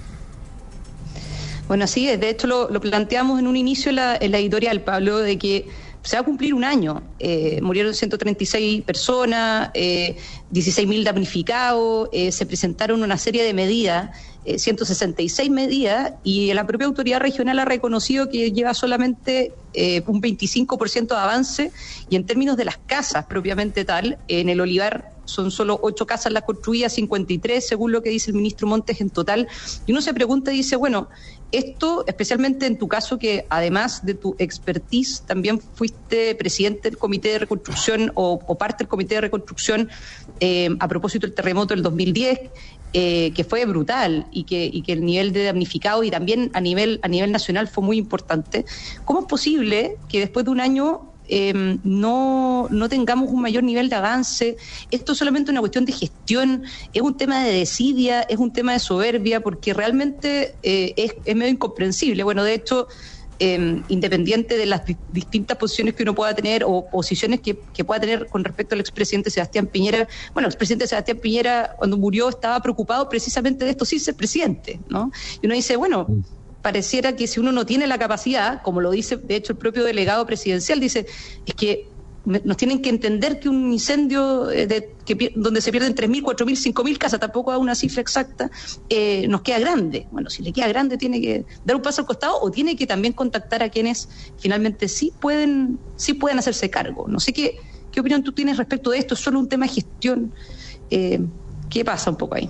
Bueno, así es. De hecho, lo, lo planteamos en un inicio en la, en la editorial, Pablo, de que se va a cumplir un año. Eh, murieron ciento treinta y seis personas, eh, dieciséis mil damnificados, eh, se presentaron una serie de medidas, eh, ciento sesenta y seis medidas, y la propia autoridad regional ha reconocido que lleva solamente eh, un veinticinco por ciento de avance, y en términos de las casas propiamente tal, en el Olivar son solo ocho casas las construidas, cincuenta y tres según lo que dice el ministro Montes en total, y uno se pregunta y dice, bueno, esto, especialmente en tu caso, que además de tu expertise, también fuiste presidente del Comité de Reconstrucción o, o parte del Comité de Reconstrucción eh, a propósito del terremoto del dos mil diez, eh, que fue brutal y que, y que el nivel de damnificados y también a nivel, a nivel nacional fue muy importante. ¿Cómo es posible que después de un año Eh, no, no tengamos un mayor nivel de avance? Esto es solamente una cuestión de gestión, es un tema de desidia, es un tema de soberbia, porque realmente eh, es, es medio incomprensible. Bueno, de hecho, eh, independiente de las di- distintas posiciones que uno pueda tener o posiciones que, que pueda tener con respecto al expresidente Sebastián Piñera. Bueno, el expresidente Sebastián Piñera, cuando murió, estaba preocupado precisamente de esto sin ser presidente, ¿no? Y uno dice, bueno, pareciera que si uno no tiene la capacidad, como lo dice de hecho el propio delegado presidencial, dice, es que nos tienen que entender que un incendio de, que, donde se pierden tres mil, cuatro mil, cinco mil casas, tampoco da una cifra exacta, eh, nos queda grande. Bueno, si le queda grande tiene que dar un paso al costado o tiene que también contactar a quienes finalmente sí pueden sí pueden hacerse cargo. No sé qué, qué opinión tú tienes respecto de esto. ¿Es solo un tema de gestión? Eh, ¿Qué pasa un poco ahí?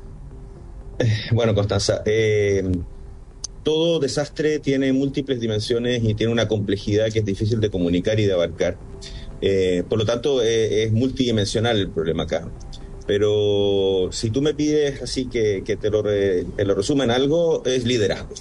Bueno, Constanza, eh, todo desastre tiene múltiples dimensiones y tiene una complejidad que es difícil de comunicar y de abarcar. Eh, por lo tanto, eh, es multidimensional el problema acá. Pero si tú me pides así que, que te, lo re, te lo resuma en algo, es liderazgo.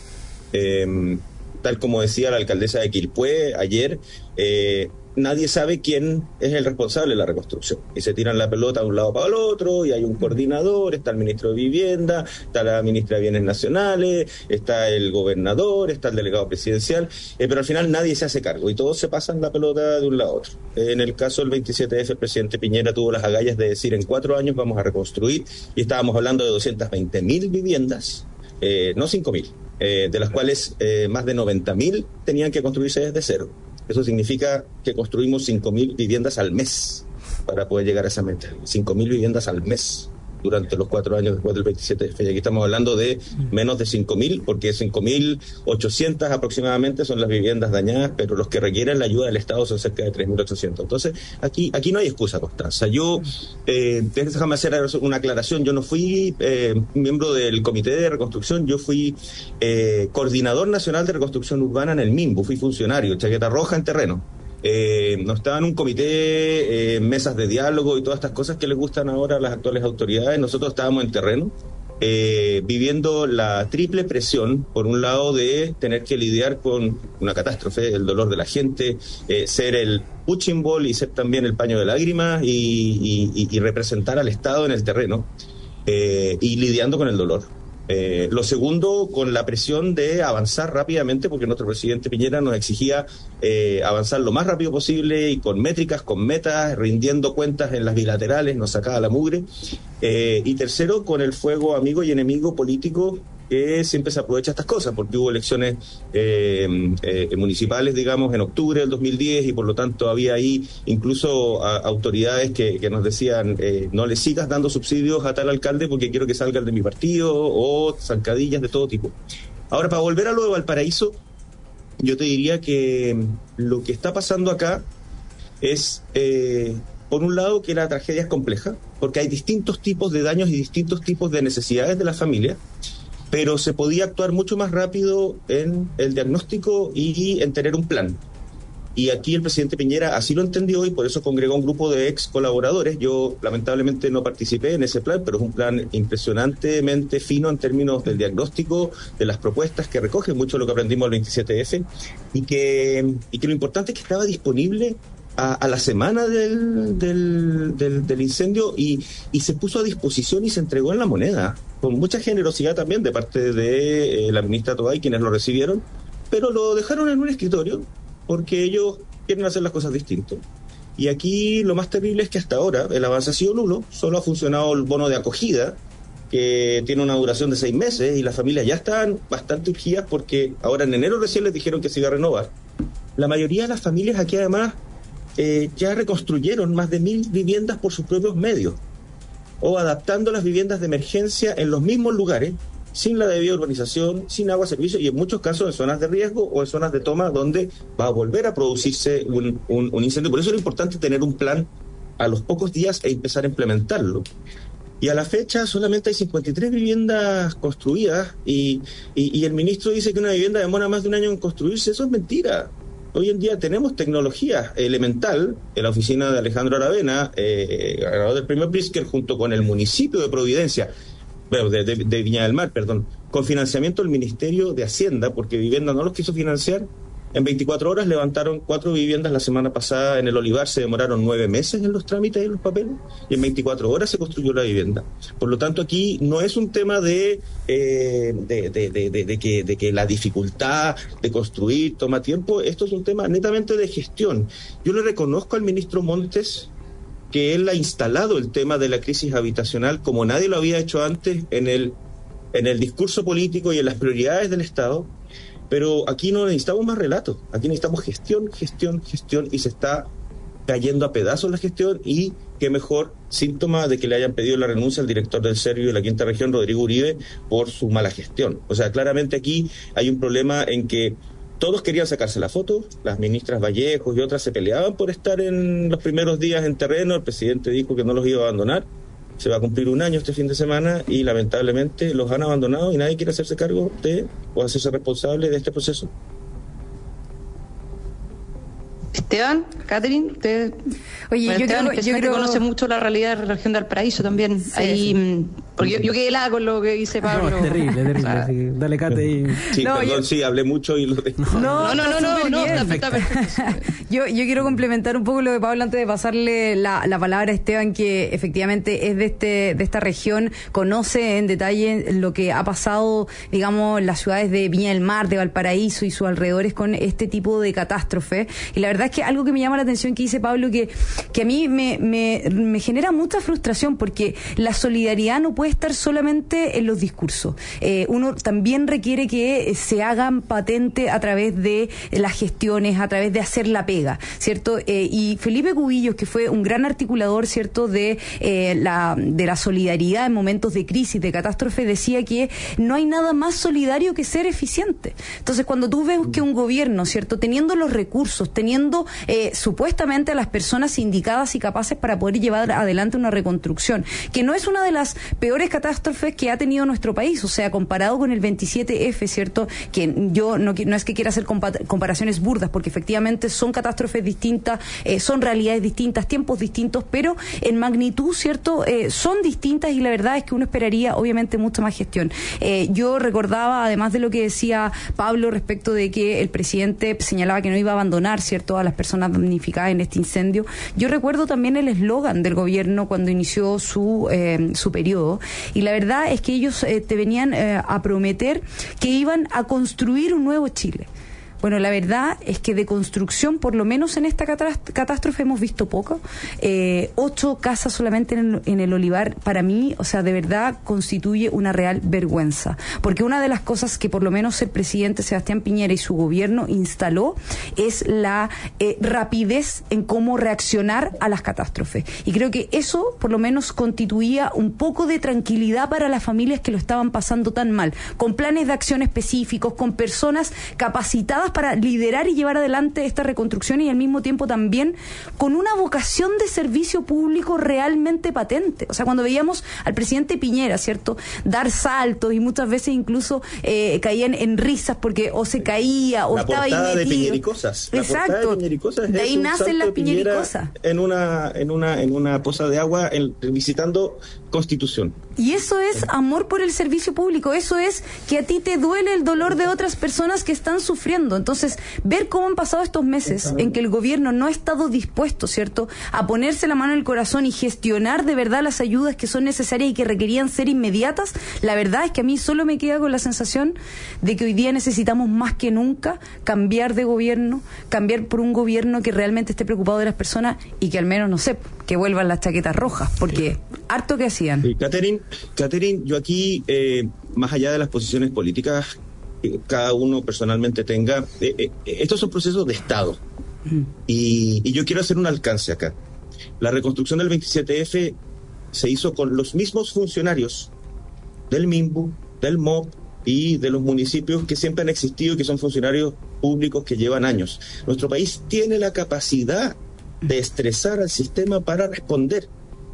Eh, tal como decía la alcaldesa de Quilpué ayer, eh, nadie sabe quién es el responsable de la reconstrucción. Y se tiran la pelota de un lado para el otro, y hay un coordinador, está el ministro de Vivienda, está la ministra de Bienes Nacionales, está el gobernador, está el delegado presidencial, eh, pero al final nadie se hace cargo, y todos se pasan la pelota de un lado a otro. Eh, en el caso del veintisiete efe, el presidente Piñera tuvo las agallas de decir, en cuatro años vamos a reconstruir, y estábamos hablando de doscientas veinte mil viviendas, eh, no cinco mil, eh, de las cuales eh, más de noventa mil tenían que construirse desde cero. Eso significa que construimos cinco mil viviendas al mes para poder llegar a esa meta. cinco mil viviendas al mes durante los cuatro años después del veintisiete de efe. Y aquí estamos hablando de menos de cinco mil, porque cinco mil ochocientas aproximadamente son las viviendas dañadas, pero los que requieren la ayuda del Estado son cerca de tres mil ochocientos. Entonces, aquí aquí no hay excusa, Constanza. Yo, eh, déjame hacer una aclaración. Yo no fui eh, miembro del Comité de Reconstrucción, yo fui eh, coordinador nacional de reconstrucción urbana en el MIMBU, fui funcionario, chaqueta roja en terreno. Eh, no estaba en un comité, eh, mesas de diálogo y todas estas cosas que les gustan ahora a las actuales autoridades. Nosotros estábamos en terreno, eh, viviendo la triple presión, por un lado de tener que lidiar con una catástrofe, el dolor de la gente, eh, ser el punching ball y ser también el paño de lágrimas y, y, y representar al Estado en el terreno, eh, y lidiando con el dolor. Eh, lo segundo, con la presión de avanzar rápidamente, porque nuestro presidente Piñera nos exigía eh, avanzar lo más rápido posible y con métricas, con metas, rindiendo cuentas en las bilaterales, nos sacaba la mugre. Eh, y tercero, con el fuego amigo y enemigo político que siempre se aprovecha estas cosas, porque hubo elecciones eh, eh, municipales, digamos, en octubre del dos mil diez, y por lo tanto había ahí incluso a, autoridades que, que nos decían, eh, no le sigas dando subsidios a tal alcalde porque quiero que salga el de mi partido, o zancadillas de todo tipo. Ahora, para volver a lo de Valparaíso, yo te diría que lo que está pasando acá es, eh, por un lado, que la tragedia es compleja, porque hay distintos tipos de daños y distintos tipos de necesidades de la familia, pero se podía actuar mucho más rápido en el diagnóstico y en tener un plan. Y aquí el presidente Piñera así lo entendió, y por eso congregó un grupo de ex colaboradores. Yo lamentablemente no participé en ese plan, pero es un plan impresionantemente fino en términos del diagnóstico, de las propuestas, que recoge mucho lo que aprendimos el veintisiete efe, y que, y que lo importante es que estaba disponible A, a la semana del, del, del, del incendio, y, y se puso a disposición y se entregó en la moneda, con mucha generosidad también de parte de eh, la ministra Toay, quienes lo recibieron, pero lo dejaron en un escritorio porque ellos quieren hacer las cosas distintas. Y aquí lo más terrible es que hasta ahora el avance ha sido nulo, solo ha funcionado el bono de acogida, que tiene una duración de seis meses, y las familias ya están bastante urgidas porque ahora en enero recién les dijeron que se iba a renovar. La mayoría de las familias aquí además Eh, ya reconstruyeron más de mil viviendas por sus propios medios, o adaptando las viviendas de emergencia en los mismos lugares, sin la debida urbanización, sin agua, servicio, y en muchos casos en zonas de riesgo o en zonas de toma donde va a volver a producirse un, un, un incendio. Por eso es importante tener un plan a los pocos días e empezar a implementarlo. Y a la fecha solamente hay cincuenta y tres viviendas construidas, y, y, y el ministro dice que una vivienda demora más de un año en construirse. Eso es mentira. Hoy en día tenemos tecnología elemental en la oficina de Alejandro Aravena, eh, ganador del premio Pritzker, junto con el municipio de Providencia, bueno, de, de, de Viña del Mar, perdón, con financiamiento del Ministerio de Hacienda, porque Vivienda no los quiso financiar, En veinticuatro horas levantaron cuatro viviendas la semana pasada en el Olivar, se demoraron nueve meses en los trámites y en los papeles, y en veinticuatro horas se construyó la vivienda. Por lo tanto, aquí no es un tema de, eh, de, de, de, de, de, que, de que la dificultad de construir toma tiempo, esto es un tema netamente de gestión. Yo le reconozco al ministro Montes que él ha instalado el tema de la crisis habitacional como nadie lo había hecho antes en el, en el discurso político y en las prioridades del Estado. Pero aquí no necesitamos más relatos, aquí necesitamos gestión, gestión, gestión, y se está cayendo a pedazos la gestión, y qué mejor síntoma de que le hayan pedido la renuncia al director del Servio de la Quinta Región, Rodrigo Uribe, por su mala gestión. O sea, claramente aquí hay un problema en que todos querían sacarse la foto, las ministras Vallejos y otras se peleaban por estar en los primeros días en terreno, el presidente dijo que no los iba a abandonar. Se va a cumplir un año este fin de semana y lamentablemente los han abandonado y nadie quiere hacerse cargo de o hacerse responsable de este proceso. Esteban, Catherine, usted, Oye, bueno, yo Esteban, creo, yo creo... creo... conoce mucho la realidad de la región de Valparaíso también. Sí, Ahí, sí. Porque yo, yo quedé helada con lo que dice Pablo. No, terrible, terrible. O sea, así que dale, Cate. Y... Sí, No, perdón, yo- sí, hablé mucho y lo No, No, no, no, no, no, está está- está perfecto. Yo, yo quiero complementar un poco lo de Pablo antes de pasarle la, la palabra a Esteban, que efectivamente es de este de esta región, conoce en detalle lo que ha pasado, digamos, en las ciudades de Viña del Mar, de Valparaíso y sus alrededores con este tipo de catástrofe. Y la verdad es que algo que me llama la atención que dice Pablo, que, que a mí me, me, me genera mucha frustración, porque la solidaridad no puede estar solamente en los discursos. Eh, uno también requiere que se hagan patente a través de las gestiones, a través de hacer la pega, ¿cierto? Eh, y Felipe Cubillos, que fue un gran articulador, ¿cierto?, de, eh, la, de la solidaridad en momentos de crisis, de catástrofe, decía que no hay nada más solidario que ser eficiente. Entonces, cuando tú ves que un gobierno, ¿cierto?, teniendo los recursos, teniendo eh, supuestamente a las personas indicadas y capaces para poder llevar adelante una reconstrucción, que no es una de las peores catástrofes que ha tenido nuestro país, o sea, comparado con el veintisiete efe, ¿cierto?, que yo no, no es que quiera hacer compa- comparaciones burdas, porque efectivamente son catástrofes distintas, eh, son realidades distintas, tiempos distintos, pero en magnitud, ¿cierto?, eh, son distintas, y la verdad es que uno esperaría obviamente mucha más gestión. Eh, yo recordaba, además de lo que decía Pablo respecto de que el presidente señalaba que no iba a abandonar, ¿cierto?, a las personas damnificadas en este incendio, yo recuerdo también el eslogan del gobierno cuando inició su, eh, su periodo, y la verdad es que ellos eh, te venían eh, a prometer que iban a construir un nuevo Chile. Bueno, la verdad es que de construcción, por lo menos en esta catástrofe, hemos visto poco. Eh, ocho casas solamente en el, en el Olivar, para mí, o sea, de verdad constituye una real vergüenza. Porque una de las cosas que por lo menos el presidente Sebastián Piñera y su gobierno instaló es la eh, rapidez en cómo reaccionar a las catástrofes. Y creo que eso, por lo menos, constituía un poco de tranquilidad para las familias que lo estaban pasando tan mal, con planes de acción específicos, con personas capacitadas para liderar y llevar adelante esta reconstrucción, y al mismo tiempo también con una vocación de servicio público realmente patente. O sea, cuando veíamos al presidente Piñera, ¿cierto?, dar saltos, y muchas veces incluso eh, caían en risas porque o se caía o la estaba ahí portada metido. de Piñericosas. La Exacto. portada de Piñericosas De ahí es un nacen salto las de Piñera Piñericosas. en una en una en una poza de agua en- visitando Constitución. Y eso es amor por el servicio público, eso es que a ti te duele el dolor de otras personas que están sufriendo. Entonces, ver cómo han pasado estos meses en que el gobierno no ha estado dispuesto, ¿cierto?, a ponerse la mano en el corazón y gestionar de verdad las ayudas que son necesarias y que requerían ser inmediatas, la verdad es que a mí solo me queda con la sensación de que hoy día necesitamos más que nunca cambiar de gobierno, cambiar por un gobierno que realmente esté preocupado de las personas y que al menos, no sé, que vuelvan las chaquetas rojas, porque harto que hacían. Sí, Catherine, Catherine, yo aquí, eh, más allá de las posiciones políticas que cada uno personalmente tenga, eh, eh, estos son procesos de Estado. Mm. Y, y yo quiero hacer un alcance acá. La reconstrucción del veintisiete efe se hizo con los mismos funcionarios del MIMBU, del M O P y de los municipios que siempre han existido y que son funcionarios públicos que llevan años. Nuestro país tiene la capacidad de estresar al sistema para responder.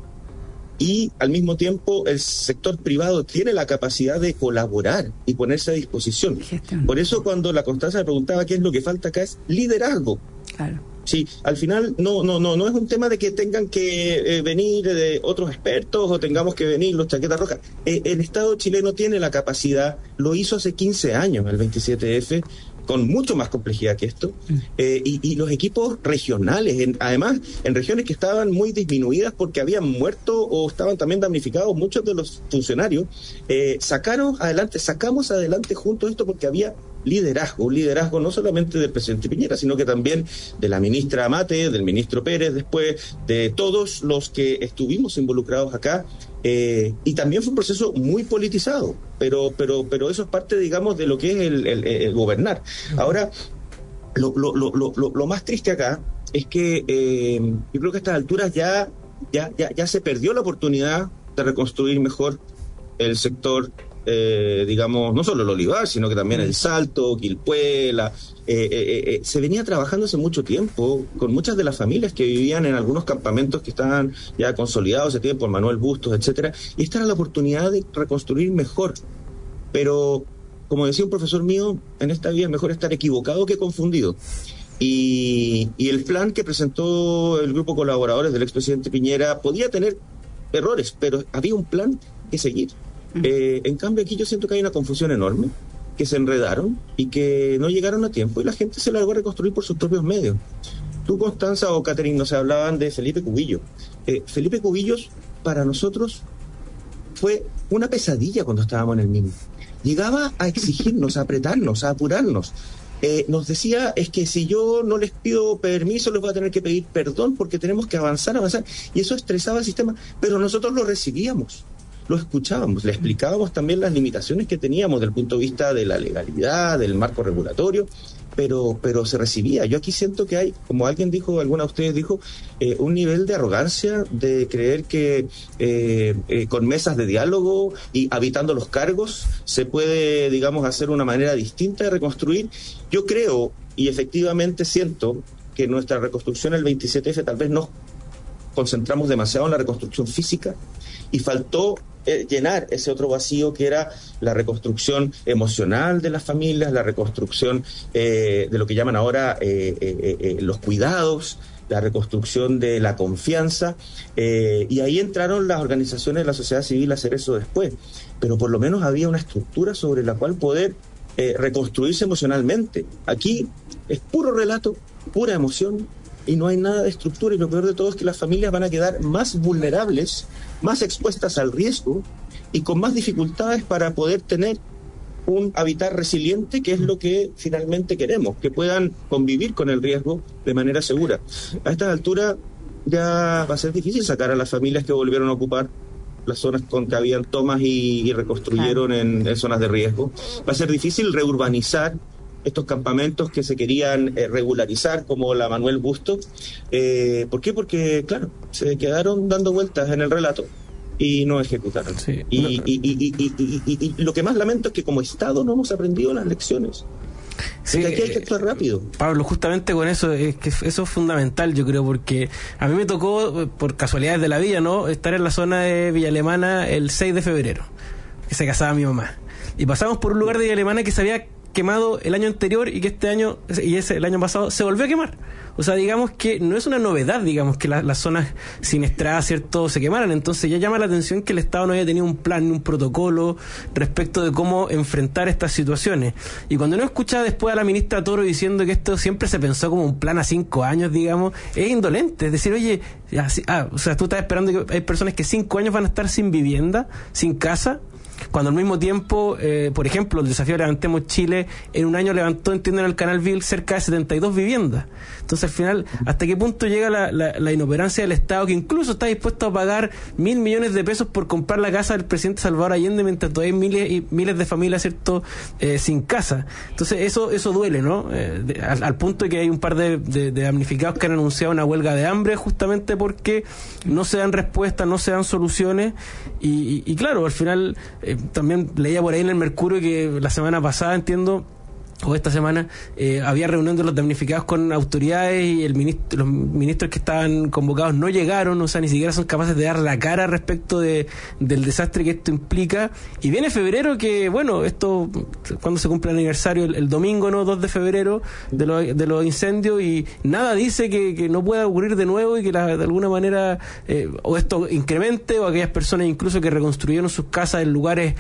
Y al mismo tiempo el sector privado tiene la capacidad de colaborar y ponerse a disposición. Por eso cuando la Constanza me preguntaba qué es lo que falta acá, es liderazgo. Claro. Sí, al final no no no no es un tema de que tengan que eh, venir de otros expertos o tengamos que venir los chaquetas rojas. Eh, el Estado chileno tiene la capacidad, lo hizo hace quince años el veintisiete efe, con mucho más complejidad que esto, eh, y, y los equipos regionales, en, además en regiones que estaban muy disminuidas porque habían muerto o estaban también damnificados muchos de los funcionarios, eh, sacaron adelante, sacamos adelante juntos esto porque había liderazgo, un liderazgo no solamente del presidente Piñera, sino que también de la ministra Amate, del ministro Pérez, después de todos los que estuvimos involucrados acá. Eh, y también fue un proceso muy politizado, pero pero pero eso es parte, digamos, de lo que es el, el, el gobernar. Ahora, lo, lo, lo, lo, lo más triste acá es que eh, yo creo que a estas alturas ya, ya, ya, ya se perdió la oportunidad de reconstruir mejor el sector, eh, digamos, no solo el Olivar, sino que también el Salto, Quilpué, la, eh, eh, eh, se venía trabajando hace mucho tiempo con muchas de las familias que vivían en algunos campamentos que estaban ya consolidados hace tiempo, Manuel Bustos, etcétera, y esta era la oportunidad de reconstruir mejor. Pero, como decía un profesor mío, en esta vida es mejor estar equivocado que confundido. Y, y el plan que presentó el grupo de colaboradores del expresidente Piñera podía tener errores, pero había un plan que seguir. Eh, en cambio aquí yo siento que hay una confusión enorme, que se enredaron y que no llegaron a tiempo y la gente se largó a reconstruir por sus propios medios. Tú, Constanza o Catherine, nos hablaban de Felipe Cubillo. Eh, Felipe Cubillos para nosotros fue una pesadilla cuando estábamos en el M I M. Llegaba a exigirnos, a apretarnos, a apurarnos. Eh, nos decía, es que si yo no les pido permiso, les voy a tener que pedir perdón porque tenemos que avanzar, avanzar. Y eso estresaba al sistema, pero nosotros lo recibíamos. Lo escuchábamos, le explicábamos también las limitaciones que teníamos desde el punto de vista de la legalidad, del marco regulatorio, pero pero se recibía. Yo aquí siento que hay, como alguien dijo, alguna de ustedes dijo, eh, un nivel de arrogancia, de creer que eh, eh, con mesas de diálogo y habitando los cargos se puede, digamos, hacer una manera distinta de reconstruir. Yo creo, y efectivamente siento, que nuestra reconstrucción el veintisiete efe tal vez nos concentramos demasiado en la reconstrucción física y faltó eh, llenar ese otro vacío que era la reconstrucción emocional de las familias, la reconstrucción eh, de lo que llaman ahora eh, eh, eh, los cuidados, la reconstrucción de la confianza, eh, y ahí entraron las organizaciones de la sociedad civil a hacer eso después, pero por lo menos había una estructura sobre la cual poder eh, reconstruirse emocionalmente. Aquí es puro relato, pura emoción, y no hay nada de estructura, y lo peor de todo es que las familias van a quedar más vulnerables, más expuestas al riesgo y con más dificultades para poder tener un hábitat resiliente, que es lo que finalmente queremos, que puedan convivir con el riesgo de manera segura. A estas alturas ya va a ser difícil sacar a las familias que volvieron a ocupar las zonas con que habían tomas y, y reconstruyeron claro. en, en zonas de riesgo. Va a ser difícil reurbanizar estos campamentos que se querían eh, regularizar, como la Manuel Bustos. Eh, ¿Por qué? Porque, claro, se quedaron dando vueltas en el relato y no ejecutaron. Sí. Y, no, y, y, y, y, y, y, y lo que más lamento es que como Estado no hemos aprendido las lecciones. Sí, aquí hay que actuar rápido. Pablo, justamente con eso, es que eso es fundamental, yo creo, porque a mí me tocó, por casualidades de la vida, ¿no?, estar en la zona de Villa Alemana el seis de febrero, que se casaba mi mamá. Y pasamos por un lugar de Villa Alemana que se había quemado el año anterior y que este año y ese el año pasado se volvió a quemar. O sea, digamos que no es una novedad, digamos, que la, las zonas siniestradas, ¿cierto?, se quemaran. Entonces ya llama la atención que el Estado no haya tenido un plan ni un protocolo respecto de cómo enfrentar estas situaciones. Y cuando uno escucha después a la ministra Toro diciendo que esto siempre se pensó como un plan a cinco años, digamos, es indolente. Es decir, oye, así, ah, o sea, tú estás esperando que hay personas que cinco años van a estar sin vivienda, sin casa, cuando al mismo tiempo, eh, por ejemplo, el desafío Levantemos Chile en un año levantó, entiendo, en el Canal Vil cerca de setenta y dos viviendas. Entonces, al final, ¿hasta qué punto llega la, la, la inoperancia del Estado, que incluso está dispuesto a pagar mil millones de pesos por comprar la casa del presidente Salvador Allende, mientras todavía hay miles y miles de familias, ¿cierto?, eh, sin casa? Entonces, eso eso duele, ¿no? Eh, de, al, al punto de que hay un par de, de, de damnificados que han anunciado una huelga de hambre justamente porque no se dan respuestas, no se dan soluciones, y, y, y claro, al final... Eh, también leía por ahí en el Mercurio que la semana pasada, entiendo, o esta semana, eh, había reunión de los damnificados con autoridades y el ministro, los ministros que estaban convocados no llegaron, o sea, ni siquiera son capaces de dar la cara respecto de del desastre que esto implica. Y viene febrero, que bueno, esto, cuando se cumple el aniversario, el, el domingo, ¿no?, dos de febrero, de, lo, de los incendios, y nada dice que, que no pueda ocurrir de nuevo y que la, de alguna manera eh, o esto incremente, o aquellas personas incluso que reconstruyeron sus casas en lugares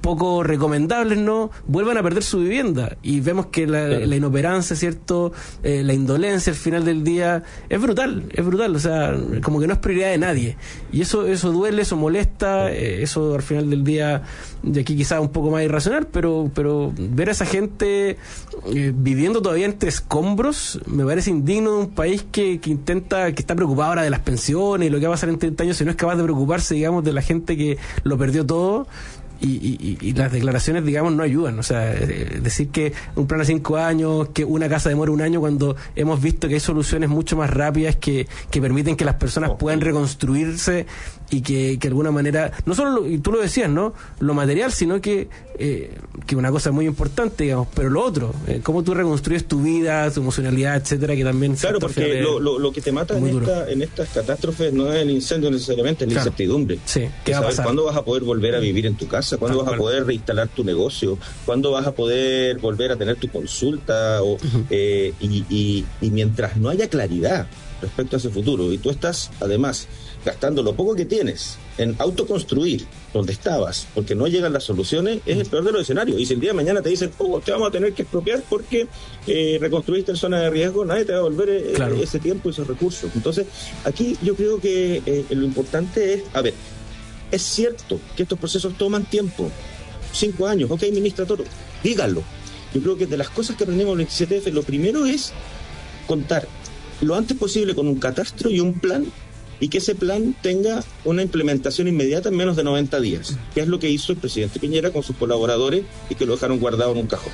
poco recomendables, ¿no?, vuelvan a perder su vivienda. Y vemos que la, claro. la inoperancia, ¿cierto?, eh, la indolencia al final del día es brutal, es brutal, o sea, como que no es prioridad de nadie. Y eso eso duele, eso molesta, eh, eso al final del día, de aquí quizás un poco más irracional, pero pero ver a esa gente eh, viviendo todavía entre escombros me parece indigno de un país que, que intenta, que está preocupado ahora de las pensiones y lo que va a pasar en treinta años, si no es capaz de preocuparse, digamos, de la gente que lo perdió todo. Y, y, y las declaraciones, digamos, no ayudan. O sea, eh, decir que un plan a cinco años, que una casa demora un año, cuando hemos visto que hay soluciones mucho más rápidas que, que permiten que las personas puedan reconstruirse y que, que de alguna manera, no solo, lo, y tú lo decías, ¿no?, lo material, sino que eh, que una cosa muy importante, digamos, pero lo otro, eh, cómo tú reconstruyes tu vida, tu emocionalidad, etcétera, que también... Claro, porque lo, lo, lo que te mata en, esta, en estas catástrofes no es el incendio necesariamente, es la claro. incertidumbre. Sí, ¿qué va a pasar? ¿Cuándo vas a poder volver a vivir en tu casa? ¿Cuándo vas a poder reinstalar tu negocio? ¿Cuándo vas a poder volver a tener tu consulta? O, uh-huh. eh, y, y, y mientras no haya claridad respecto a ese futuro, y tú estás, además, gastando lo poco que tienes en autoconstruir donde estabas, porque no llegan las soluciones, es el peor de los escenarios. Y si el día de mañana te dicen, oh, te vamos a tener que expropiar porque eh, reconstruiste en zona de riesgo, nadie te va a devolver eh, claro. ese tiempo y esos recursos. Entonces, aquí yo creo que eh, lo importante es, a ver, es cierto que estos procesos toman tiempo, cinco años, ok, ministra Toro, díganlo. Yo creo que de las cosas que aprendimos en el veintisiete efe, lo primero es contar lo antes posible con un catastro y un plan, y que ese plan tenga una implementación inmediata en menos de noventa días, que es lo que hizo el presidente Piñera con sus colaboradores y que lo dejaron guardado en un cajón.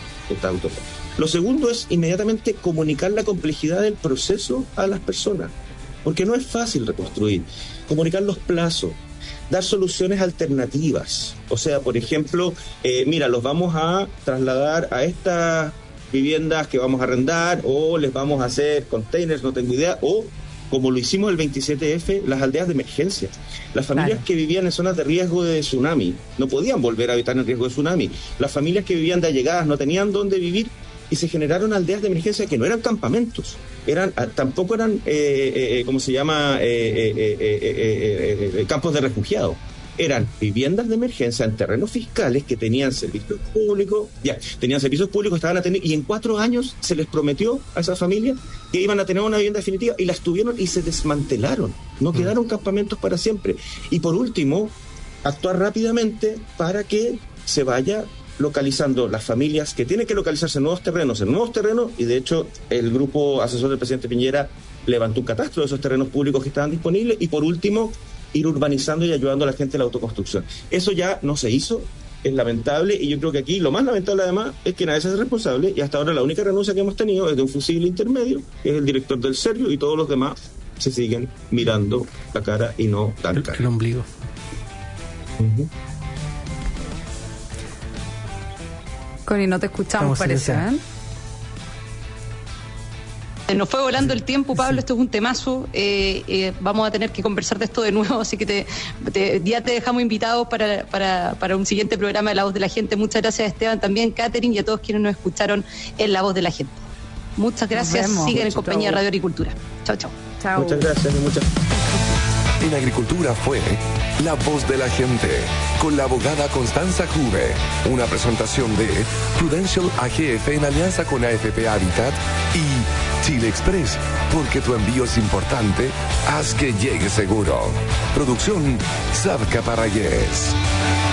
Lo segundo es inmediatamente comunicar la complejidad del proceso a las personas, porque no es fácil reconstruir. Comunicar los plazos, dar soluciones alternativas. O sea, por ejemplo, eh, mira, los vamos a trasladar a estas viviendas que vamos a arrendar, o les vamos a hacer containers, no tengo idea, o como lo hicimos el veintisiete efe, las aldeas de emergencia. Las familias claro. que vivían en zonas de riesgo de tsunami no podían volver a habitar en riesgo de tsunami. Las familias que vivían de allegadas no tenían dónde vivir y se generaron aldeas de emergencia que no eran campamentos, eran tampoco eran, eh, eh, ¿cómo se llama?, eh, eh, eh, eh, eh, eh, campos de refugiados. Eran viviendas de emergencia en terrenos fiscales que tenían servicios públicos, ya, tenían servicios públicos, estaban a tener, y en cuatro años se les prometió a esas familias que iban a tener una vivienda definitiva, y las tuvieron y se desmantelaron, no quedaron campamentos para siempre. Y por último, actuar rápidamente para que se vaya localizando las familias que tienen que localizarse en nuevos terrenos, en nuevos terrenos, y de hecho el grupo asesor del presidente Piñera levantó un catastro de esos terrenos públicos que estaban disponibles, y por último, ir urbanizando y ayudando a la gente en la autoconstrucción. Eso ya no se hizo, es lamentable, y yo creo que aquí lo más lamentable además es que nadie se hace responsable, y hasta ahora la única renuncia que hemos tenido es de un fusible intermedio, que es el director del Servio, y todos los demás se siguen mirando la cara y no dan cara. El ombligo. Uh-huh. Connie, no te escuchamos, parece, ¿eh? Nos fue volando el tiempo, Pablo, esto es un temazo, eh, eh, vamos a tener que conversar de esto de nuevo, así que te, te, ya te dejamos invitados para, para, para un siguiente programa de La Voz de la Gente. Muchas gracias, Esteban, también Catherine, y a todos quienes nos escucharon en La Voz de la Gente. Muchas gracias, siguen en compañía de Radio Agricultura. Chao, chao. Chao. Muchas gracias, muchas En Agricultura fue La Voz de la Gente, con la abogada Constanza Juve. Una presentación de Prudential A G F en alianza con A F P Habitat y Chile Express, porque tu envío es importante, haz que llegue seguro. Producción Savca Parragués.